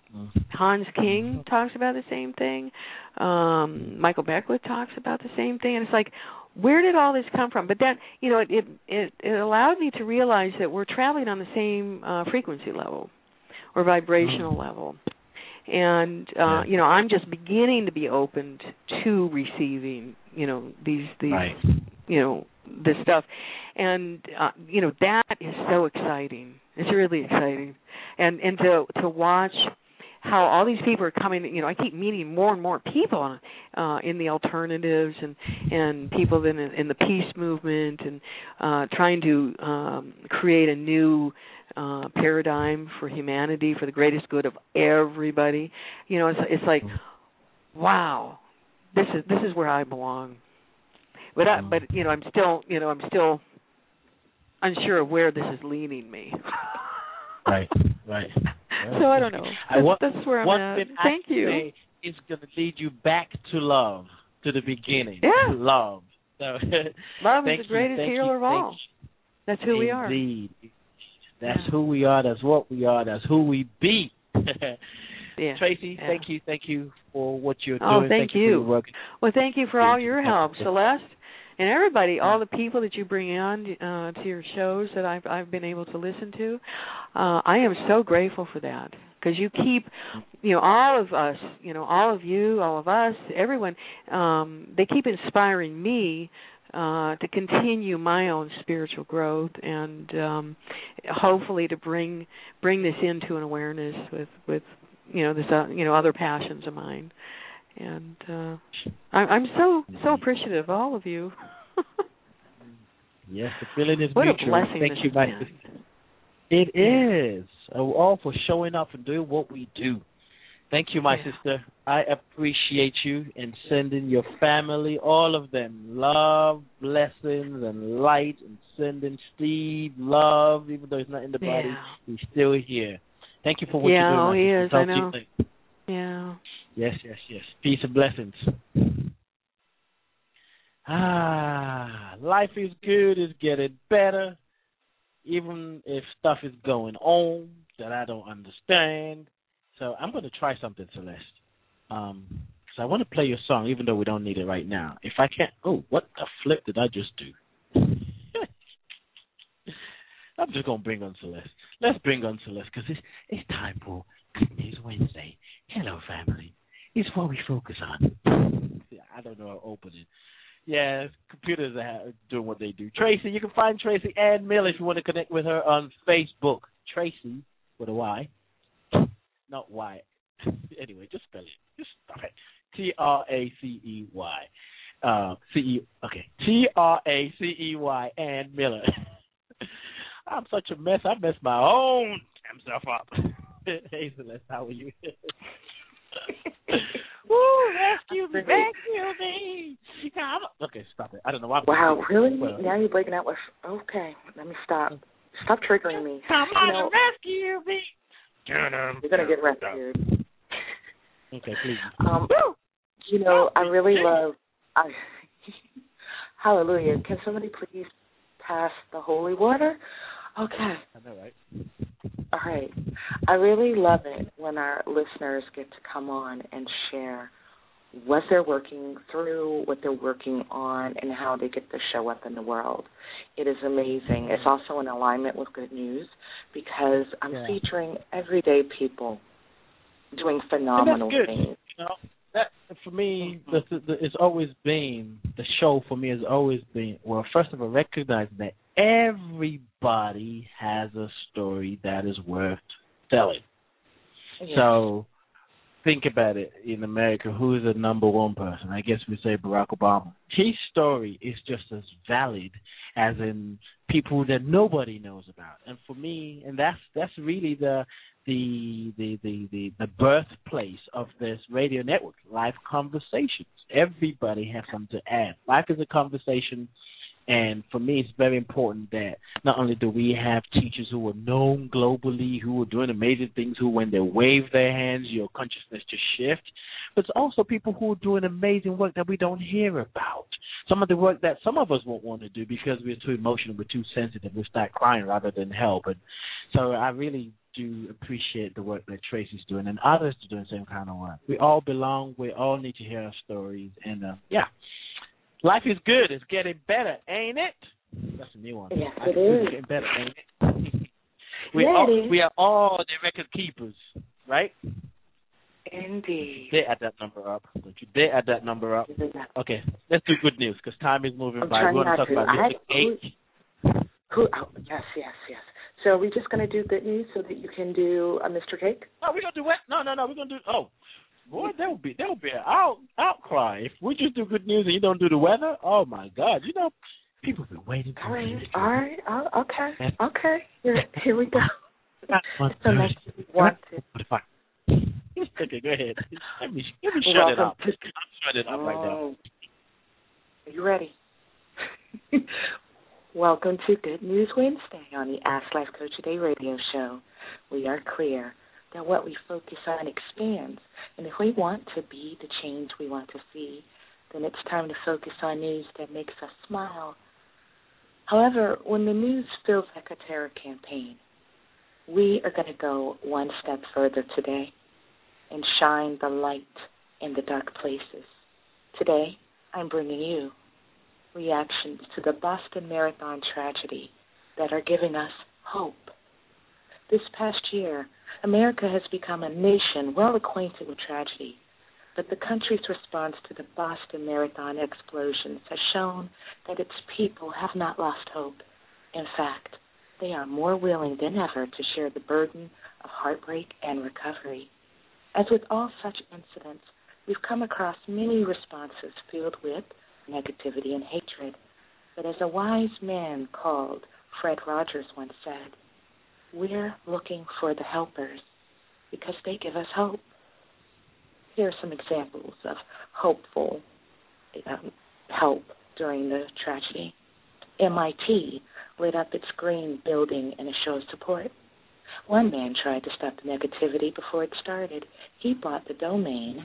Hans King talks about the same thing. Michael Beckwith talks about the same thing, and it's like, where did all this come from? But that, it allowed me to realize that we're traveling on the same frequency level or vibrational level. And I'm just beginning to be opened to receiving, these right. This stuff, and that is so exciting. It's really exciting, and to watch how all these people are coming. I keep meeting more and more people in the alternatives and people in the peace movement and trying to create a new paradigm for humanity for the greatest good of everybody. It's like, wow, this is where I belong. But I'm still unsure of where this is leading me. Right. So I don't know. That's where I'm at. Thank you. It's going to lead you back to love, to the beginning. Yeah. Love. So, love is the greatest healer of all. That's who we are. Indeed. That's who we are. That's what we are. That's who we be. Yeah. Tracy, yeah. Thank you for what you're doing. Thank you. For your work. Well, thank you for all your help, Celeste, and everybody, all the people that you bring on to your shows that I've been able to listen to. I am so grateful for that, because you keep, all of us, all of you, all of us, everyone, they keep inspiring me to continue my own spiritual growth and hopefully to bring this into an awareness with this other passions of mine. And I'm so appreciative of all of you. Yes, the feeling is what mutual. What a blessing Thank this you, has my been. sister. It is. All for showing up and doing what we do. Thank you, my sister. I appreciate you and sending your family, all of them, love, blessings, and light, and sending Steve love, even though he's not in the body, he's still here. Thank you for what you're doing. He is. Talk I know. to you. Yeah. Yes. Peace and blessings. Life is good. It's getting better, even if stuff is going on that I don't understand. So I'm going to try something, Celeste, because I want to play your song, even though we don't need it right now. If I can't, what the flip did I just do? I'm just going to bring on Celeste. Let's bring on Celeste, because it's time for Good News Wednesday. Hello, family. It's what we focus on. I don't know how to open it. Yeah, computers are doing what they do. Tracy, you can find Tracy Ann Mill if you want to connect with her on Facebook. Tracy, with a Y. Not Y. Anyway, just spell it. Just stop it. Tracey. Okay. Tracey Ann Miller. I'm such a mess. I messed my own damn self up. Hey, Celeste, how are you? Woo, rescue me. Okay, stop it. I don't know why. Wow, really? Now you're breaking out with, okay, let me stop. Stop triggering me. Come on, rescue me. You're going to get rescued. Okay, please. I really love, hallelujah. Can somebody please pass the holy water? Okay. I know, right? All right. I really love it when our listeners get to come on and share what they're working through, what they're working on, and how they get to show up in the world. It is amazing. It's also in alignment with Good News, because I'm featuring everyday people doing phenomenal things. That for me, it's always been, the show for me has always been, well, first of all, recognize that everybody has a story that is worth telling. Yes. So think about it. In America, who is the number one person? I guess we say Barack Obama. His story is just as valid as in people that nobody knows about. And for me, and that's really the birthplace of this radio network, Life Conversations. Everybody has something to add. Life is a conversation, and for me, it's very important that not only do we have teachers who are known globally, who are doing amazing things, who when they wave their hands, your consciousness just shifts, but it's also people who are doing amazing work that we don't hear about. Some of the work that some of us won't want to do because we're too emotional, we're too sensitive, we start crying rather than help. And so I really do appreciate the work that Tracy's doing and others are doing the same kind of work. We all belong. We all need to hear our stories. And, life is good. It's getting better, ain't it? That's a new one. Yes, it is. It's getting better, ain't it? We are all the record keepers, right? Indeed. They add that number up. Don't you dare add that number up. Okay, let's do good news because time is moving by. We want to talk about Mr. Cake. Yes. So are we just going to do good news so that you can do Mr. Cake? No, we're going to do what? No. We're going to do. Oh, boy, that would be an outcry if we just do good news and you don't do the weather. Oh my God, people have been waiting. All right. Oh, okay. Here we go. So next we want to. Okay, go ahead. Let me shut it up. I'm shutting it up right now. Are you ready? Welcome to Good News Wednesday on the Ask Life Coach Today radio show. We are clear that what we focus on expands, and if we want to be the change we want to see, then it's time to focus on news that makes us smile. However, when the news feels like a terror campaign, we are going to go one step further today and shine the light in the dark places. Today, I'm bringing you reactions to the Boston Marathon tragedy that are giving us hope. This past year, America has become a nation well acquainted with tragedy, but the country's response to the Boston Marathon explosions has shown that its people have not lost hope. In fact, they are more willing than ever to share the burden of heartbreak and recovery. As with all such incidents, we've come across many responses filled with negativity and hatred. But as a wise man called Fred Rogers once said, we're looking for the helpers because they give us hope. Here are some examples of hopeful help during the tragedy. MIT lit up its green building in a show of support. One man tried to stop the negativity before it started. He bought the domain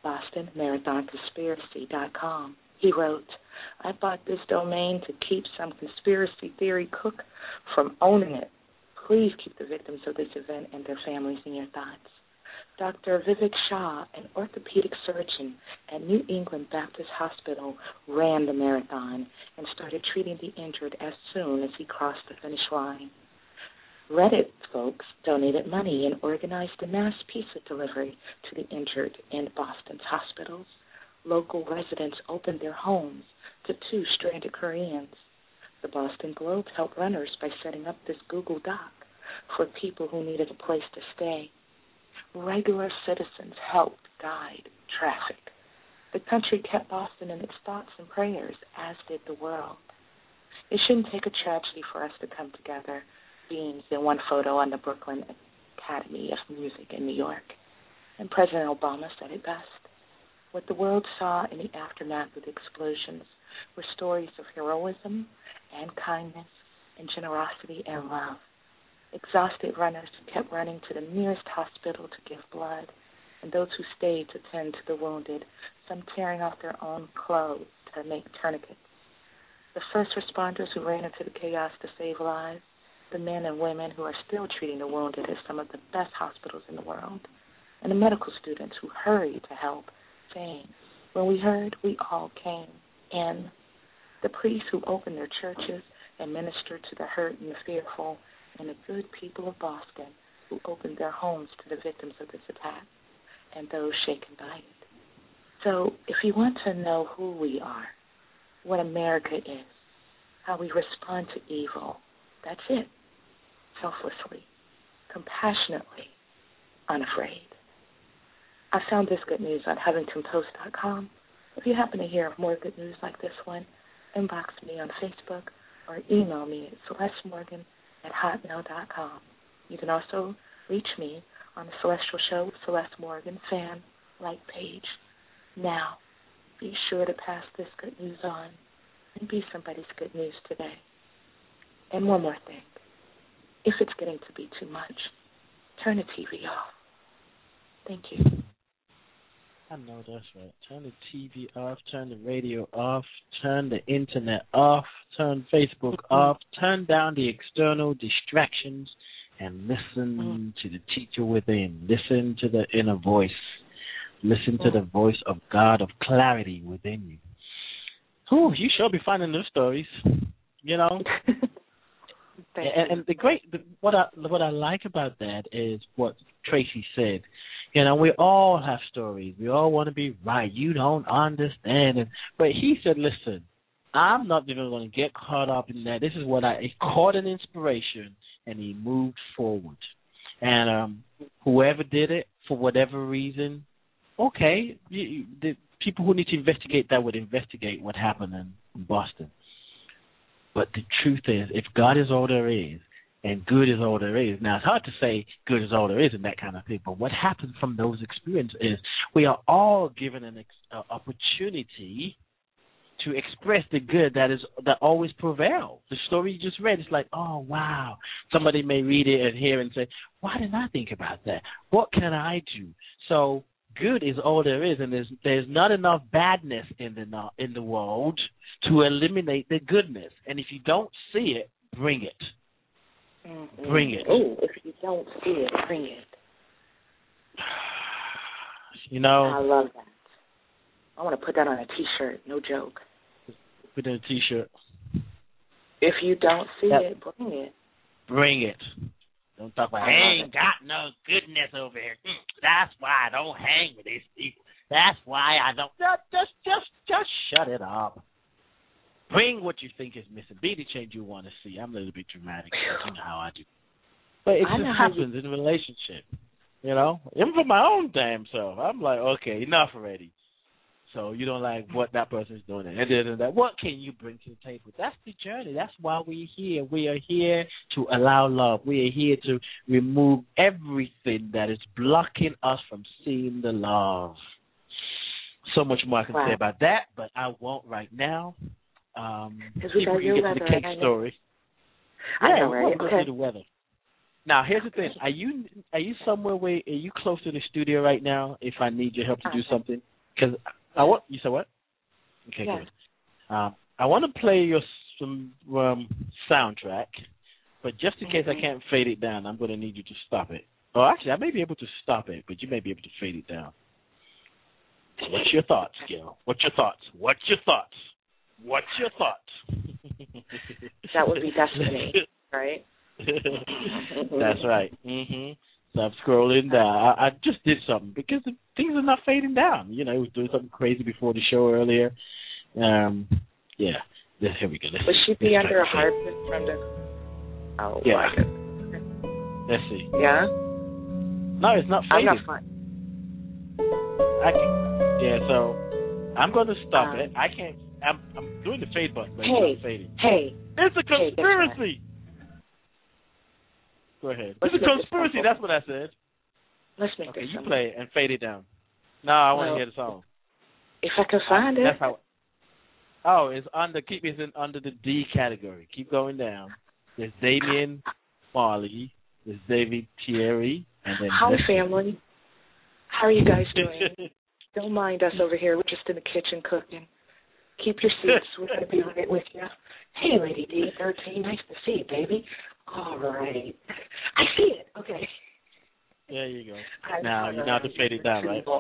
BostonMarathonConspiracy.com. He wrote, I bought this domain to keep some conspiracy theory cook from owning it. Please keep the victims of this event and their families in your thoughts. Dr. Vivek Shah, an orthopedic surgeon at New England Baptist Hospital, ran the marathon and started treating the injured as soon as he crossed the finish line. Reddit folks donated money and organized a mass pizza delivery to the injured in Boston's hospitals. Local residents opened their homes to 2 stranded Koreans. The Boston Globe helped runners by setting up this Google Doc for people who needed a place to stay. Regular citizens helped guide traffic. The country kept Boston in its thoughts and prayers, as did the world. It shouldn't take a tragedy for us to come together. Beams in one photo on the Brooklyn Academy of Music in New York. And President Obama said it best. What the world saw in the aftermath of the explosions were stories of heroism and kindness and generosity and love. Exhausted runners kept running to the nearest hospital to give blood, and those who stayed to tend to the wounded, some tearing off their own clothes to make tourniquets. The first responders who ran into the chaos to save lives, the men and women who are still treating the wounded at some of the best hospitals in the world, and the medical students who hurried to help, saying, when we heard, we all came in. The priests who opened their churches and ministered to the hurt and the fearful, and the good people of Boston who opened their homes to the victims of this attack and those shaken by it. So if you want to know who we are, what America is, how we respond to evil, that's it. Selflessly, compassionately, unafraid. I found this good news on HuffingtonPost.com. If you happen to hear of more good news like this one, inbox me on Facebook or email me at CelesteMorgan@hotmail.com. You can also reach me on the Celestial Show with Celeste Morgan fan like page. Now, be sure to pass this good news on and be somebody's good news today. And one more thing. If it's getting to be too much, turn the TV off. Thank you. I know that's right. Turn the TV off, turn the radio off, turn the internet off, turn Facebook off, turn down the external distractions, and listen to the teacher within. Listen to the inner voice. Listen to the voice of God of clarity within you. Whew, you sure be finding new stories, you know. And what I like about that is what Tracy said. You know, we all have stories. We all want to be right. You don't understand. But he said, listen, I'm not even going to get caught up in that. This is what he caught an inspiration, and he moved forward. And whoever did it, for whatever reason, okay, the people who need to investigate that would investigate what happened in Boston. But the truth is, if God is all there is, and good is all there is. Now, it's hard to say good is all there is and that kind of thing, but what happens from those experiences is we are all given an opportunity to express the good that always prevails. The story you just read is like, oh, wow. Somebody may read it and hear and say, why didn't I think about that? What can I do? So good is all there is, and there's not enough badness in the world to eliminate the goodness. And if you don't see it, bring it. Mm-hmm. Bring it. Oh, if you don't see it, bring it. You know, I love that. I want to put that on a T-shirt. No joke. Put it on a T-shirt. If you don't see it, bring it. Bring it. Don't talk about, I ain't got no goodness over here. That's why I don't hang with these people. That's why I don't. Just shut it up. Bring what you think is missing. Be the change you want to see. I'm a little bit dramatic. You know how I do. But it just happens in a relationship. You know? Even for my own damn self. I'm like, okay, enough already. So you don't like what that person's doing. And that. What can you bring to the table? That's the journey. That's why we're here. We are here to allow love. We are here to remove everything that is blocking us from seeing the love. So much more I can say about that, but I won't right now. We got your weather. The cake story. I know, right? We'll go through the weather. Now, here's the thing. Are you somewhere where are you close to the studio right now? If I need your help to do something, because you said what? Okay, good. I want to play your soundtrack, but just in case I can't fade it down, I'm going to need you to stop it. Oh, actually, I may be able to stop it, but you may be able to fade it down. What's your thoughts, Gil? What's your thoughts? That would be destiny, right? That's right. Mm-hmm. So I'm scrolling down. I just did something because things are not fading down. You know, I was doing something crazy before the show earlier. Yeah. Here we go. Would she be under a hardwood from the... Oh, yeah. Let's see. Yeah? No, it's not fading. I'm not fine. So I'm going to stop it. I can't... I'm doing the fade button, but it's not fading. Hey. It's a conspiracy! Go ahead. It's a conspiracy. That's what I said. Let's make this. Okay, you play it and fade it down. No, I want to hear the song. If I can find it. That's how. Oh, it's under. Keep it under the D category. Keep going down. There's Damian Marley. There's David Thierry, and then. Hi, family. How are you guys doing? Don't mind us over here. We're just in the kitchen cooking. Keep your seats. We're going to be right with you. Hey, Lady D13. Nice to see you, baby. All right. I see it. Okay. There you go. Now, you know how to fade it down, right?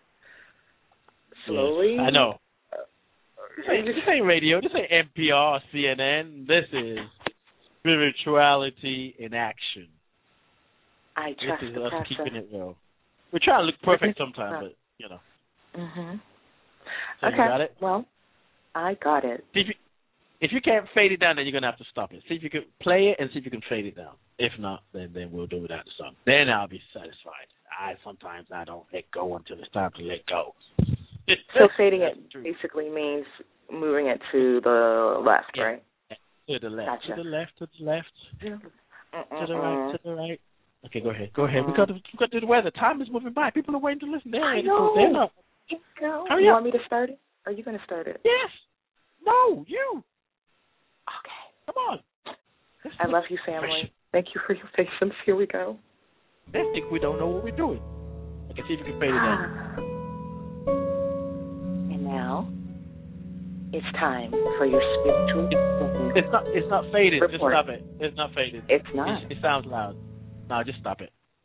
Slowly. Yes, I know. This ain't radio. This ain't NPR or CNN. This is spirituality in action. I trust this is the us pressure. keeping it real. We're trying to look perfect sometimes, but, you know. Mm-hmm. So okay. You got it? Well, I got it. If you can't fade it down, then you're going to have to stop it. See if you can play it and see if you can fade it down. If not, then we'll do without the song. Then I'll be satisfied. Sometimes I don't let go until it's time to let go. So fading it basically means moving it to the left, right? To the left. Gotcha. To the left. To the left. To the right. To the right. Okay, go ahead. We got to do the weather. Time is moving by. People are waiting to listen. I know. Hurry you up. want me to start it? Are you going to start it? Yes. No, you. Okay. Come on. I love you, family. Thank you for your patience. Here we go. They think we don't know what we're doing. I can see if you can fade it down. And now, it's time for your spiritual... It's not faded. Report. Just stop it. It's not faded. It's not. It sounds loud. No, just stop it.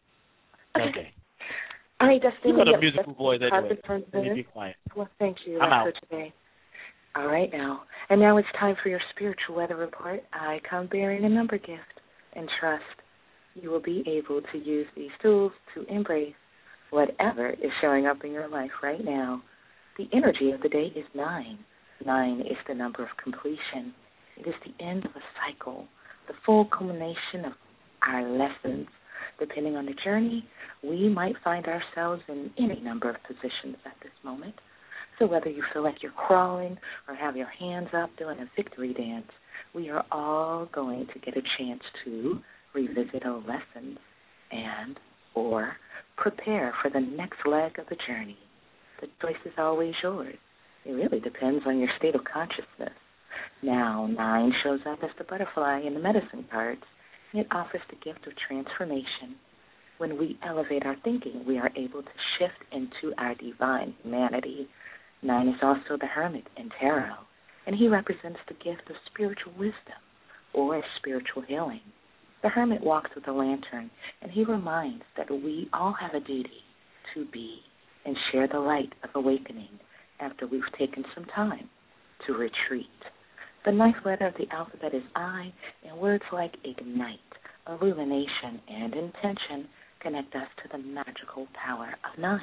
Okay. All right, Destiny. You got a musical voice anyway. Let me be quiet. Well, thank you. I'm out. Today. All right, now. And now it's time for your spiritual weather report. I come bearing a number gift and trust you will be able to use these tools to embrace whatever is showing up in your life right now. The energy of the day is 9. 9 is the number of completion. It is the end of a cycle, the full culmination of our lessons. Depending on the journey, we might find ourselves in any number of positions at this moment. So whether you feel like you're crawling or have your hands up doing a victory dance, we are all going to get a chance to revisit old lessons and or prepare for the next leg of the journey. The choice is always yours. It really depends on your state of consciousness. Now, 9 shows up as the butterfly in the medicine cards. It offers the gift of transformation. When we elevate our thinking, we are able to shift into our divine humanity. 9 is also the hermit in tarot, and he represents the gift of spiritual wisdom or spiritual healing. The hermit walks with a lantern, and he reminds that we all have a duty to be and share the light of awakening after we've taken some time to retreat. The 9th letter of the alphabet is I, and words like ignite, illumination, and intention connect us to the magical power of 9.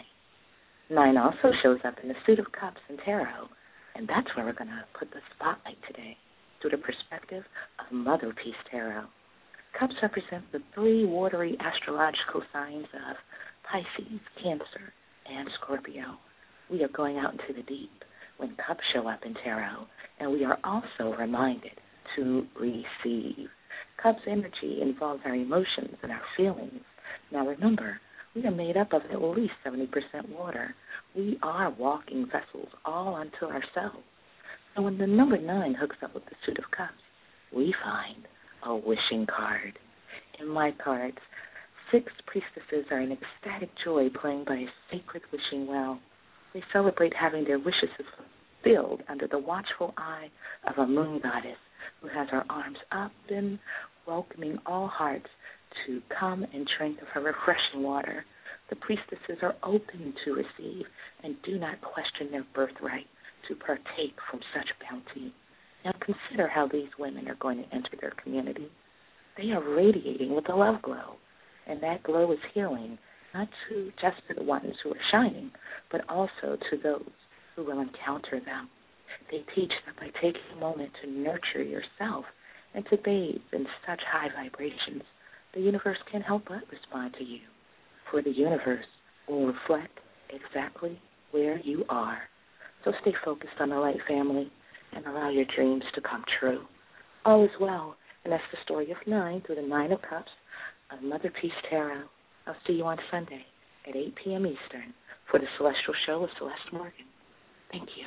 9 also shows up in the suit of cups in tarot, and that's where we're going to put the spotlight today, through the perspective of Mother Peace Tarot. Cups represent the 3 watery astrological signs of Pisces, Cancer, and Scorpio. We are going out into the deep when cups show up in tarot, and we are also reminded to receive. Cups energy involves our emotions and our feelings. Now remember, we are made up of at least 70% water. We are walking vessels all unto ourselves. So when the number 9 hooks up with the suit of cups, we find a wishing card. In my cards, 6 priestesses are in ecstatic joy playing by a sacred wishing well. They celebrate having their wishes fulfilled under the watchful eye of a moon goddess who has her arms up and welcoming all hearts to come and drink of her refreshing water. The priestesses are open to receive and do not question their birthright to partake from such bounty. Now consider how these women are going to enter their community. They are radiating with a love glow, and that glow is healing, not to just to the ones who are shining, but also to those who will encounter them. They teach that by taking a moment to nurture yourself and to bathe in such high vibrations, the universe can help but respond to you. For the universe will reflect exactly where you are. So stay focused on the light, family, and allow your dreams to come true. All is well, and that's the story of 9 through the 9 of Cups of Mother Peace Tarot. I'll see you on Sunday at 8 p.m. Eastern for the Celestial Show with Celeste Morgan. Thank you.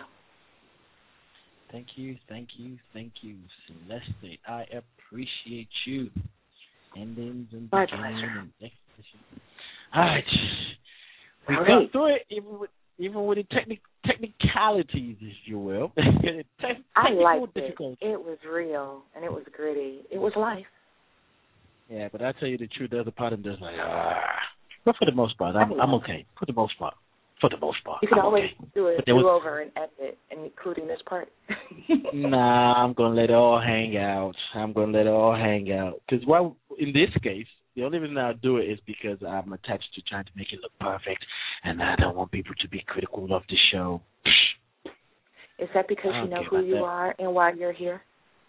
Thank you, Celeste. I appreciate you. Endings and my beginning pleasure. and exposition. All right. We got through it, even with the technicalities, if you will. I liked it. Difficulties. It was real, and it was gritty. It was life. Yeah, but I tell you the truth, the other part of them is like, but for the most part, I'm okay. For the most part. You can always do a do-over and edit, including this part. Nah, I'm going to let it all hang out. Because, well, in this case, the only reason I do it is because I'm attached to trying to make it look perfect, and I don't want people to be critical of the show. Is that because you know who you are and why you're here?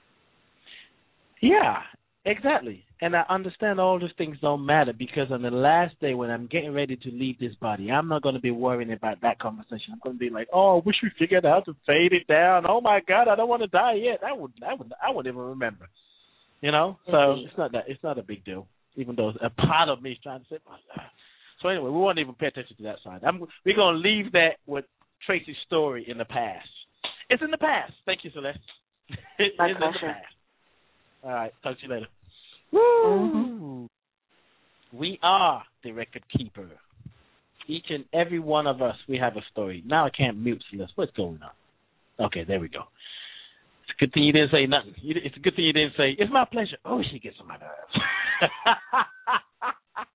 Yeah, exactly. And I understand all these things don't matter because on the last day when I'm getting ready to leave this body, I'm not going to be worrying about that conversation. I'm going to be like, oh, I wish we figured out how to fade it down. Oh, my God, I don't want to die yet. I wouldn't even remember. You know? So it's not a big deal, even though a part of me is trying to say, so anyway, we won't even pay attention to that side. We're going to leave that with Tracy's story in the past. It's in the past. Thank you, Celeste. It's in the past. All right. Talk to you later. Woo! Mm-hmm. We are the record keeper. Each and every one of us, we have a story. Now I can't mute Celeste. What's going on? Okay, there we go. It's a good thing you didn't say nothing. It's a good thing you didn't say, it's my pleasure. Oh, she gets on my nerves.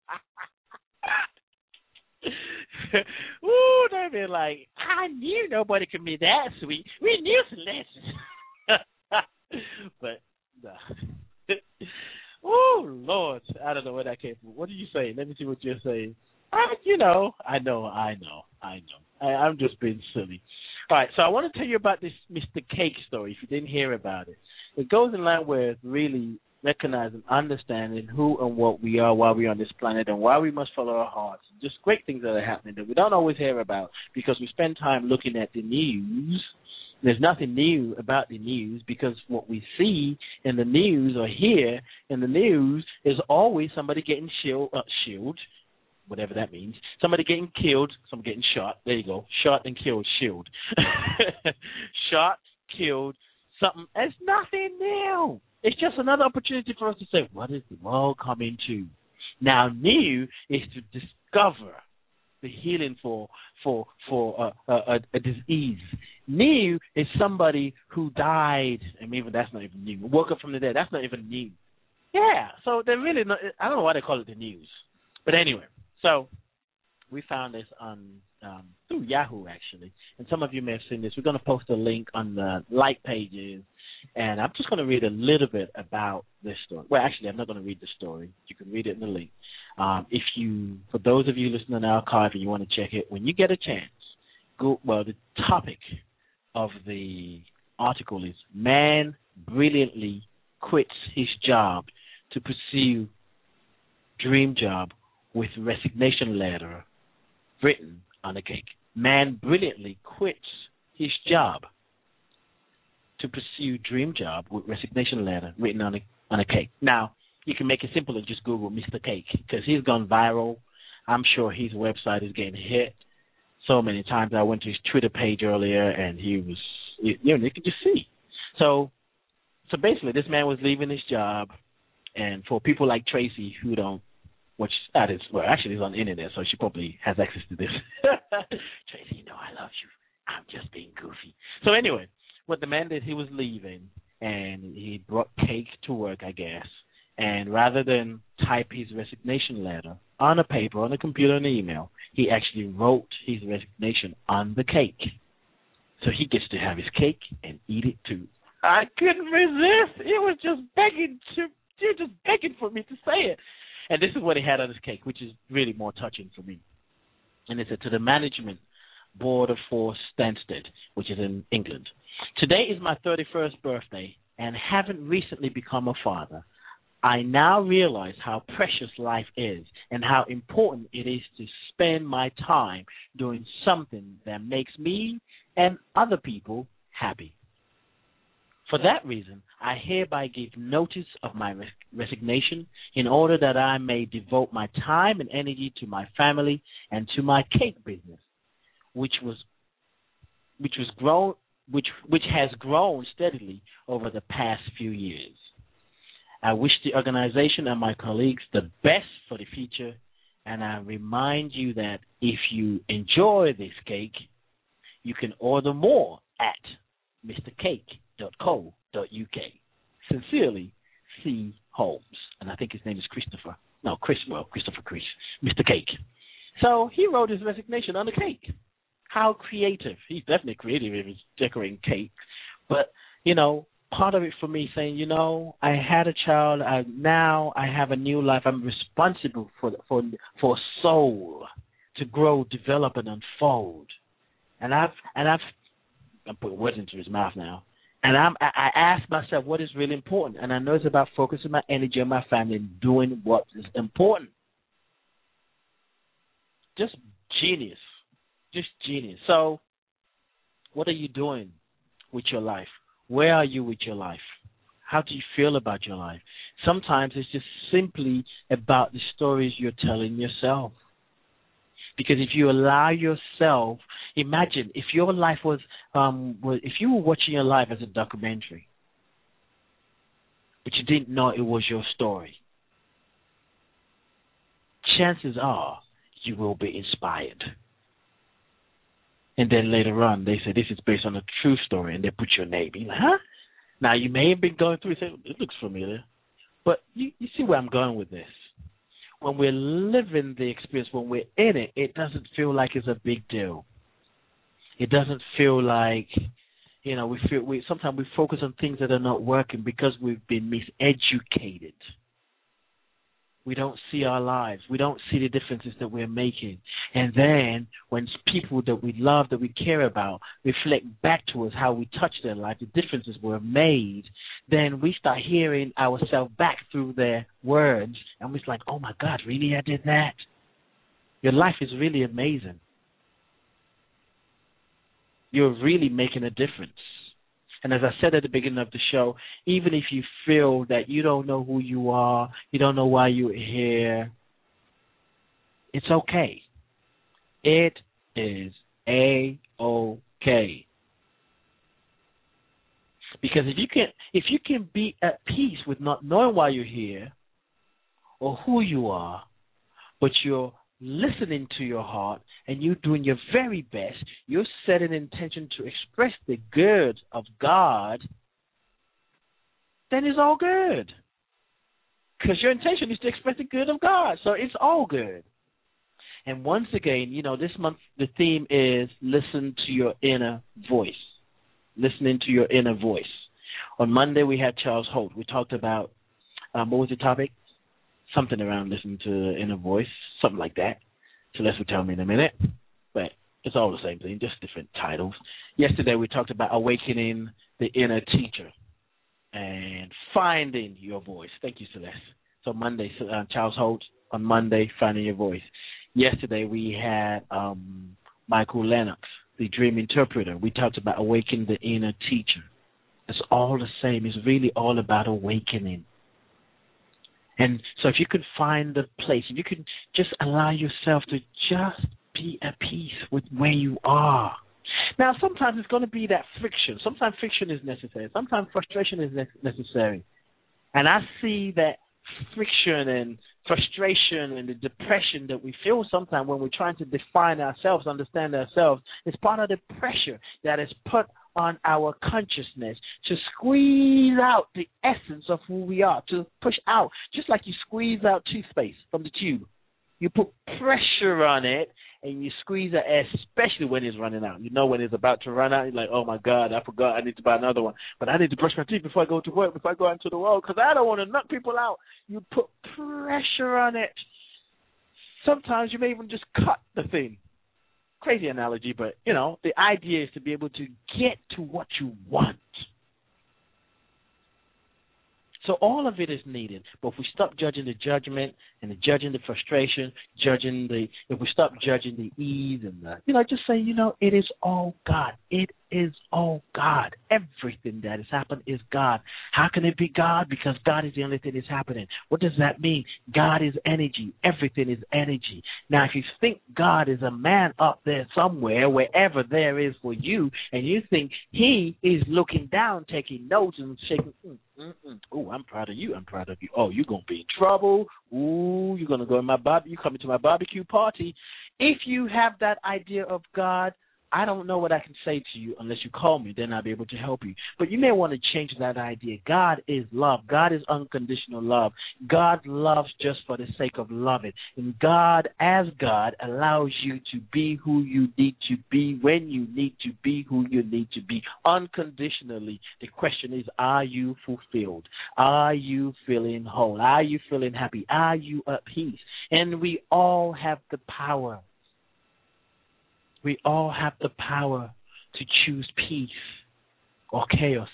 Ooh, they'd be like, I knew nobody could be that sweet. We knew Celeste. But, no. Oh, Lord. I don't know where that came from. What do you say? Let me see what you're saying. I know. I'm just being silly. All right, so I want to tell you about this Mr. Cake story, if you didn't hear about it. It goes in line with really recognizing, understanding who and what we are while we're on this planet and why we must follow our hearts. Just great things that are happening that we don't always hear about because we spend time looking at the news. There's nothing new about the news because what we see in the news or hear in the news is always somebody getting shielded, whatever that means. Somebody getting killed, somebody getting shot. There you go. Shot and killed, shield. Shot, killed, something. It's nothing new. It's just another opportunity for us to say, what is the world coming to? Now, new is to discover the healing for a disease. New is somebody who died, and even that's not even new. Woke up from the dead. That's not even new. Yeah, so they're really not, I don't know why they call it the news. But anyway, so we found this on through Yahoo, actually. And some of you may have seen this. We're going to post a link on the like pages. And I'm just going to read a little bit about this story. Well, actually, I'm not going to read the story. You can read it in the link. For those of you listening on the archive and you want to check it, when you get a chance, the topic of the article is Man Brilliantly Quits His Job to Pursue Dream Job with Resignation Letter Written on a Cake. Man brilliantly quits his job to pursue dream job with resignation letter written on a cake. Now, you can make it simple and just Google Mr. Cake because he's gone viral. I'm sure his website is getting hit so many times. I went to his Twitter page earlier and he was, you could just see. So basically, this man was leaving his job, and for people like Tracy who don't, actually, it's on the internet, so she probably has access to this. Tracy, I love you. I'm just being goofy. So anyway, what the man did, he was leaving, and he brought cake to work, I guess. And rather than type his resignation letter on a paper, on a computer, on an email, he actually wrote his resignation on the cake. So he gets to have his cake and eat it too. I couldn't resist. It was just begging for me to say it. And this is what he had on his cake, which is really more touching for me. And it said, to the management board of Force Stansted, which is in England. Today is my 31st birthday, and having recently become a father, I now realize how precious life is and how important it is to spend my time doing something that makes me and other people happy. For that reason, I hereby give notice of my resignation in order that I may devote my time and energy to my family and to my cake business, which has grown steadily over the past few years. I wish the organization and my colleagues the best for the future, and I remind you that if you enjoy this cake, you can order more at mrcake.co.uk. Sincerely, C. Holmes. And I think his name is Christopher. No, Christopher Chris. Mr. Cake. So he wrote his resignation on the cake. How creative. He's definitely creative if he's decorating cakes. But, part of it for me saying, I had a child. Now I have a new life. I'm responsible for a soul to grow, develop, and unfold. And I'm putting words into his mouth now. And I ask myself what is really important. And I know it's about focusing my energy on my family and doing what is important. Just genius. So what are you doing with your life? Where are you with your life? How do you feel about your life? Sometimes it's just simply about the stories you're telling yourself. Because if you allow yourself, imagine if your life was, if you were watching your life as a documentary, but you didn't know it was your story, chances are you will be inspired. And then later on, they say this is based on a true story, and they put your name. You're like, huh? Now, you may have been going through and say, it looks familiar. But you see where I'm going with this. when we're living the experience, when we're in it, it doesn't feel like it's a big deal. It doesn't feel like, sometimes we focus on things that are not working because we've been miseducated. We don't see our lives. We don't see the differences that we're making. And then when people that we love, that we care about, reflect back to us how we touched their life, the differences were made, then we start hearing ourselves back through their words. And we're like, oh, my God, really, I did that? Your life is really amazing. You're really making a difference. And as I said at the beginning of the show, even if you feel that you don't know who you are, you don't know why you're here, it's okay. It is A-OK. Because if you can be at peace with not knowing why you're here or who you are, but you're listening to your heart and you're doing your very best, you're setting an intention to express the good of God, then it's all good. Because your intention is to express the good of God. So it's all good. And once again, this month the theme is listen to your inner voice. Listening to your inner voice. On Monday we had Charles Holt. We talked about, what was the topic? Something around listening to the inner voice, something like that. Celeste will tell me in a minute. But it's all the same thing, just different titles. Yesterday we talked about awakening the inner teacher and finding your voice. Thank you, Celeste. So Monday, Charles Holt. On Monday, finding your voice. Yesterday we had Michael Lennox, the dream interpreter. We talked about awakening the inner teacher. It's all the same. It's really all about awakening. And so if you could find the place, if you could just allow yourself to just be at peace with where you are. Now, sometimes it's going to be that friction. Sometimes friction is necessary. Sometimes frustration is necessary. And I see that friction and frustration and the depression that we feel sometimes when we're trying to define ourselves, understand ourselves, is part of the pressure that is put on our consciousness to squeeze out the essence of who we are, to push out, just like you squeeze out toothpaste from the tube. You put pressure on it and you squeeze it, especially when it's running out. When it's about to run out, you're like, oh, my God, I forgot. I need to buy another one. But I need to brush my teeth before I go to work, before I go out into the world, because I don't want to knock people out. You put pressure on it. Sometimes you may even just cut the thing. Crazy analogy, but, the idea is to be able to get to what you want. So all of it is needed. But if we stop judging the judgment and judging the frustration, if we stop judging the ease and just say, it is all God. It is all God. Everything that has happened is God. How can it be God? Because God is the only thing that's happening. What does that mean? God is energy. Everything is energy. Now, if you think God is a man up there somewhere, wherever there is for you, and you think he is looking down, taking notes and shaking, oh, I'm proud of you. I'm proud of you. Oh, you're going to be in trouble. Ooh, you're going to go in you coming to my barbecue party. If you have that idea of God, I don't know what I can say to you unless you call me. Then I'll be able to help you. But you may want to change that idea. God is love. God is unconditional love. God loves just for the sake of loving. And God, as God, allows you to be who you need to be when you need to be who you need to be unconditionally. The question is, are you fulfilled? Are you feeling whole? Are you feeling happy? Are you at peace? And we all have the power. We all have the power to choose peace or chaos.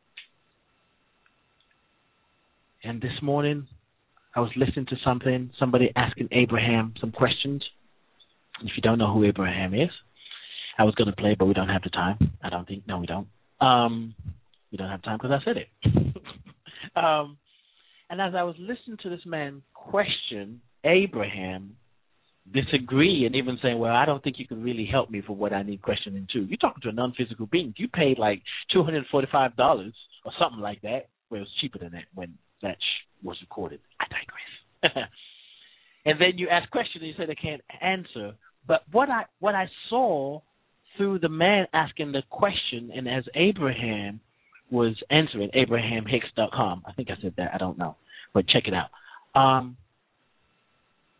And this morning, I was listening to somebody asking Abraham some questions. If you don't know who Abraham is, I was going to play, but we don't have the time. I don't think. No, we don't. We don't have time because I said it. And as I was listening to this man question Abraham, disagree and even saying, well, I don't think you can really help me for what I need questioning to. You're talking to a non-physical being. You paid like $245 or something like that. Well, it was cheaper than that when that was recorded. I digress. And then you ask questions and you say they can't answer. But what I saw through the man asking the question and as Abraham was answering, AbrahamHicks.com. I think I said that. I don't know. But check it out.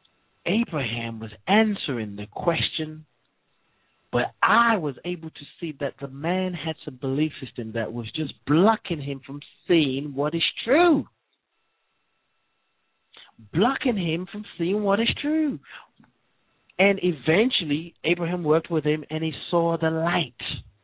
Abraham was answering the question, but I was able to see that the man had some belief system that was just blocking him from seeing what is true. Blocking him from seeing what is true. And eventually, Abraham worked with him and he saw the light.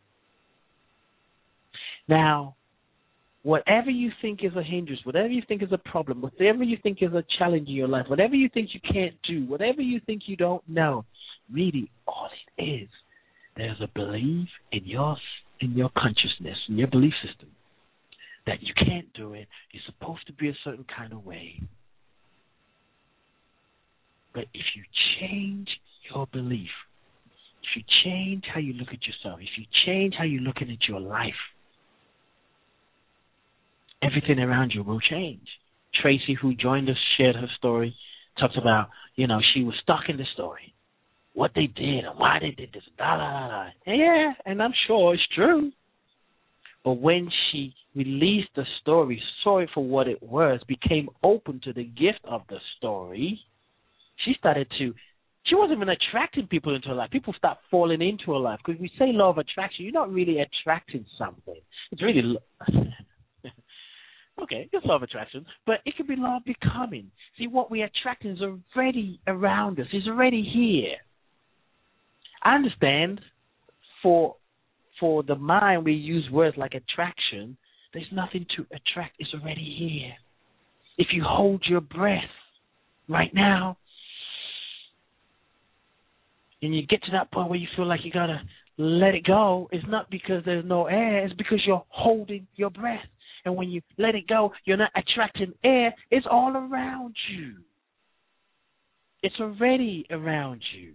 Now, whatever you think is a hindrance, whatever you think is a problem, whatever you think is a challenge in your life, whatever you think you can't do, whatever you think you don't know, really all it is, there's a belief in your consciousness, in your belief system, that you can't do it. You're supposed to be a certain kind of way. But if you change your belief, if you change how you look at yourself, if you change how you're looking at your life, everything around you will change. Tracy, who joined us, shared her story, talks about, she was stuck in the story, what they did and why they did this, da, da, da, da. Yeah, and I'm sure it's true. But when she released the story, saw it for what it was, became open to the gift of the story, she wasn't even attracting people into her life. People start falling into her life. Because we say law of attraction, you're not really attracting something. It's really, okay, it's law of attraction, but it could be law of becoming. See, what we attract is already around us. It's already here. I understand for the mind, we use words like attraction. There's nothing to attract. It's already here. If you hold your breath right now, and you get to that point where you feel like you got to let it go, it's not because there's no air. It's because you're holding your breath. And when you let it go, you're not attracting air. It's all around you. It's already around you.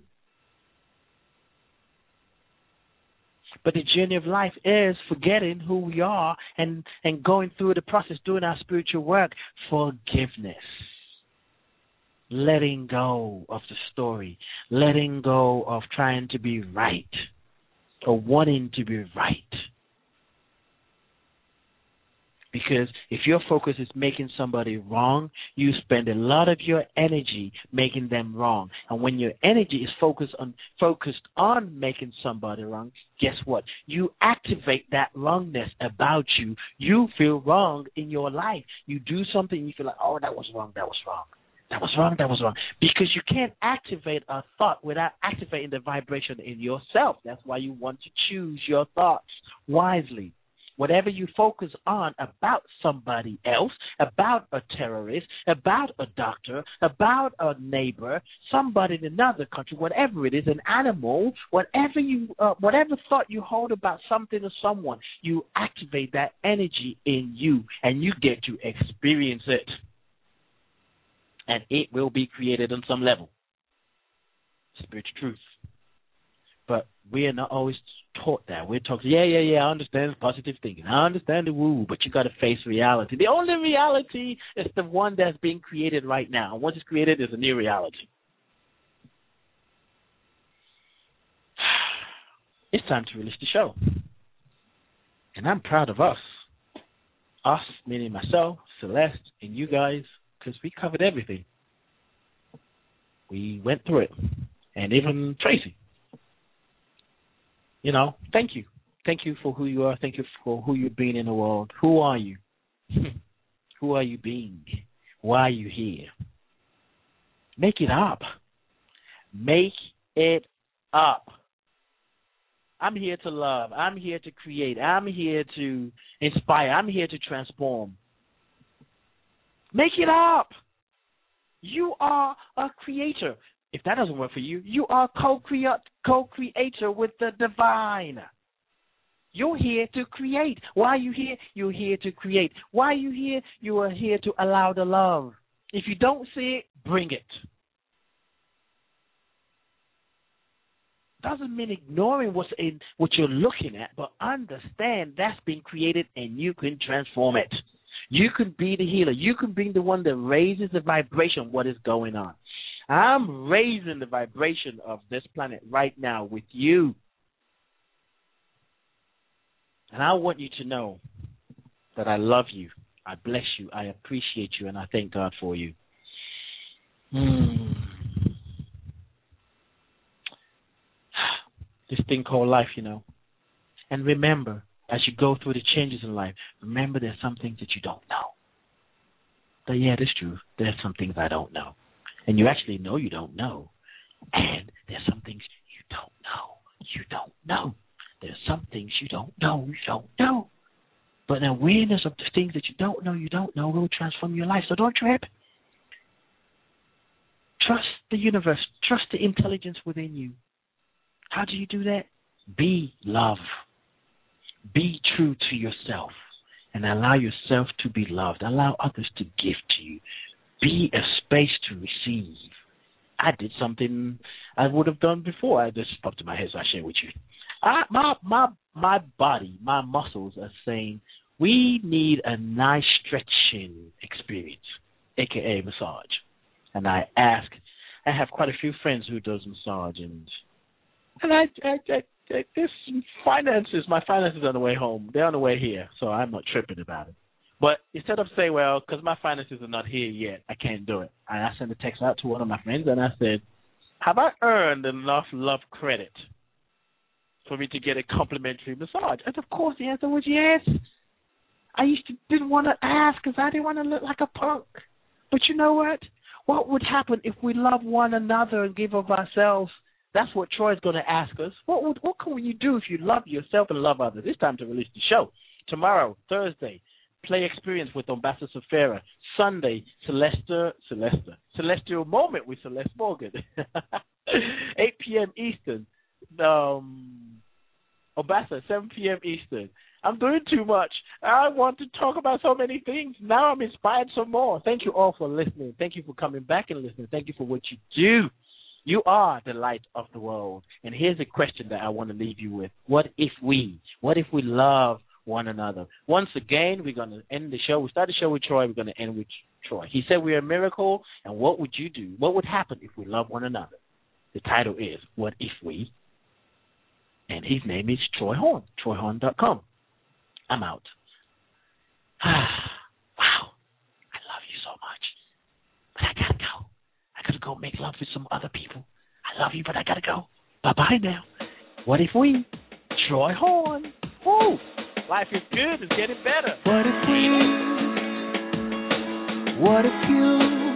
But the journey of life is forgetting who we are and going through the process, doing our spiritual work, forgiveness. Letting go of the story, letting go of trying to be right or wanting to be right. Because if your focus is making somebody wrong, you spend a lot of your energy making them wrong. And when your energy is focused on making somebody wrong, guess what? You activate that wrongness about you. You feel wrong in your life. You do something, you feel like, oh, that was wrong, that was wrong. That was wrong, that was wrong. Because you can't activate a thought without activating the vibration in yourself. That's why you want to choose your thoughts wisely. Whatever you focus on about somebody else, about a terrorist, about a doctor, about a neighbor, somebody in another country, whatever it is, an animal, whatever thought you hold about something or someone, you activate that energy in you and you get to experience it. And it will be created on some level. Spiritual truth. But we are not always taught that. We're taught, I understand positive thinking. I understand the woo, but you got to face reality. The only reality is the one that's being created right now. Once it's created, there's a new reality. It's time to release the show. And I'm proud of us. Us, meaning myself, Celeste, and you guys, because we covered everything. We went through it. And even Tracy. Thank you. Thank you for who you are. Thank you for who you've been in the world. Who are you? Who are you being? Why are you here? Make it up. Make it up. I'm here to love. I'm here to create. I'm here to inspire. I'm here to transform. Make it up. You are a creator. If that doesn't work for you, you are co-creator with the divine. You're here to create. Why are you here? You're here to create. Why are you here? You are here to allow the love. If you don't see it, bring it. Doesn't mean ignoring what you're looking at, but understand that's been created and you can transform it. You can be the healer. You can be the one that raises the vibration of what is going on. I'm raising the vibration of this planet right now with you. And I want you to know that I love you, I bless you, I appreciate you, and I thank God for you. this thing called life, you know. And remember, as you go through the changes in life, remember there's some things that you don't know. But yeah, that's true. There's some things I don't know. And you actually know you don't know. And there's some things you don't know. You don't know. There's some things you don't know. You don't know. But an awareness of the things that you don't know will transform your life. So don't trip. Trust the universe. Trust the intelligence within you. How do you do that? Be love. Be true to yourself and allow yourself to be loved. Allow others to give to you. Be a space to receive. I did something I would have done before. I just popped in my head, so I share with you. My body, my muscles are saying we need a nice stretching experience, a.k.a. massage. And I have quite a few friends who does massage, and there's some finances. My finances are on the way home. They're on the way here, so I'm not tripping about it. But instead of saying, well, because my finances are not here yet, I can't do it, and I sent a text out to one of my friends, and I said, have I earned enough love credit for me to get a complimentary massage? And, of course, the answer was yes. I didn't want to ask because I didn't want to look like a punk. But you know what? What would happen if we love one another and give of ourselves? That's what Troy's going to ask us. What can you do if you love yourself and love others? It's time to release the show. Tomorrow, Thursday, Play Experience with Ambassador Safira. Sunday, Celestial Moment with Celeste Morgan. 8 p.m. Eastern. Ambassador, 7 p.m. Eastern. I'm doing too much. I want to talk about so many things. Now I'm inspired some more. Thank you all for listening. Thank you for coming back and listening. Thank you for what you do. You are the light of the world. And here's a question that I want to leave you with. What if we love one another? Once again, we're going to end the show. We started the show with Troy. We're going to end with Troy. He said we're a miracle. And what would you do? What would happen if we love one another? The title is What If We? And his name is Troy Horn, troyhorn.com. I'm out. Wow. I love you so much. But I got to go. I got to go make love with some other people. I love you, but I got to go. Bye-bye now. What if we? Troy Horn. Woo. Life is good. It's getting better. What if we? What if you?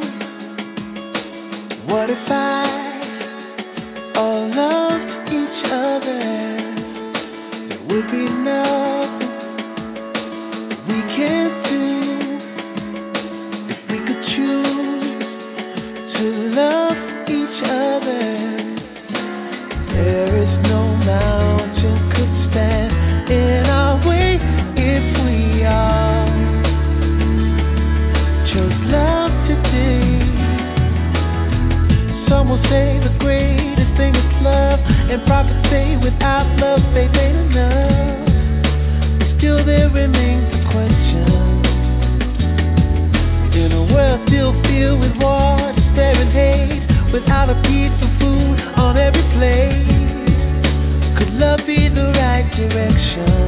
What if I? All loved each other. There would be nothing we can't do if we could choose to love each other. There is no mountain could stand in our way if we all chose love today. Some will say the greatest thing is love, and prophets say without love they ain't enough. Still there remains a question. In a world still filled with war, despair and hate, without a piece of food on every plate, could love be the right direction?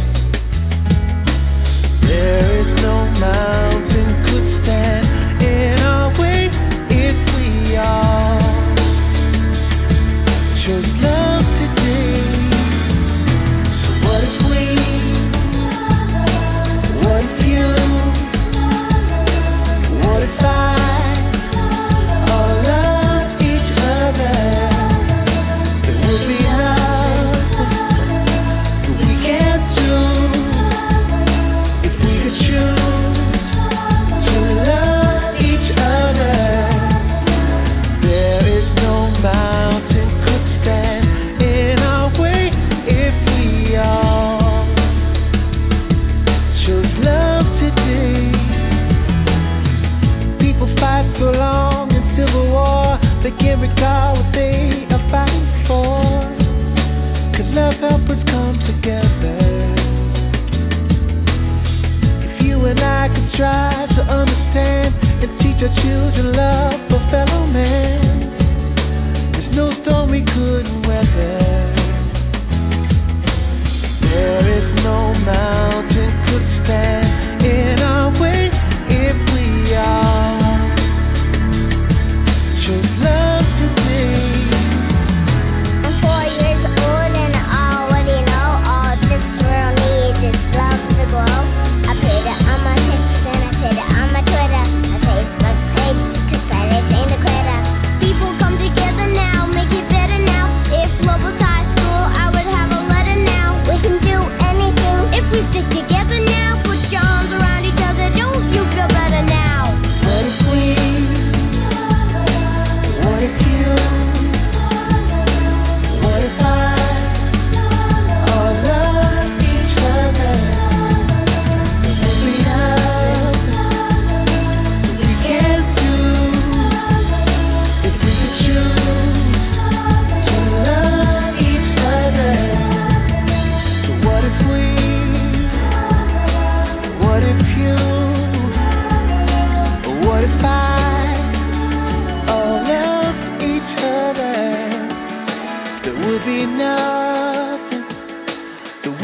There is no mountain could stand in our way if we all chose love today. So what if we? What if you? What if I? All love each other. There would be nothing we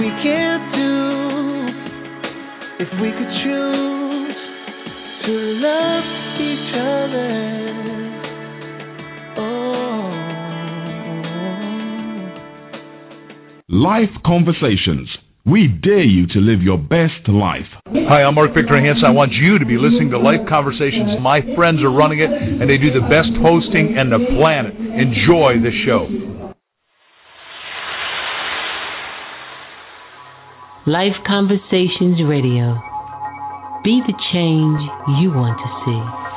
we can't do if we could choose to love each other. Oh. Life Conversations. We dare you to live your best life. Hi, I'm Mark Victor Hansen. I want you to be listening to Life Conversations. My friends are running it, and they do the best hosting on the planet. Enjoy the show. Life Conversations Radio. Be the change you want to see.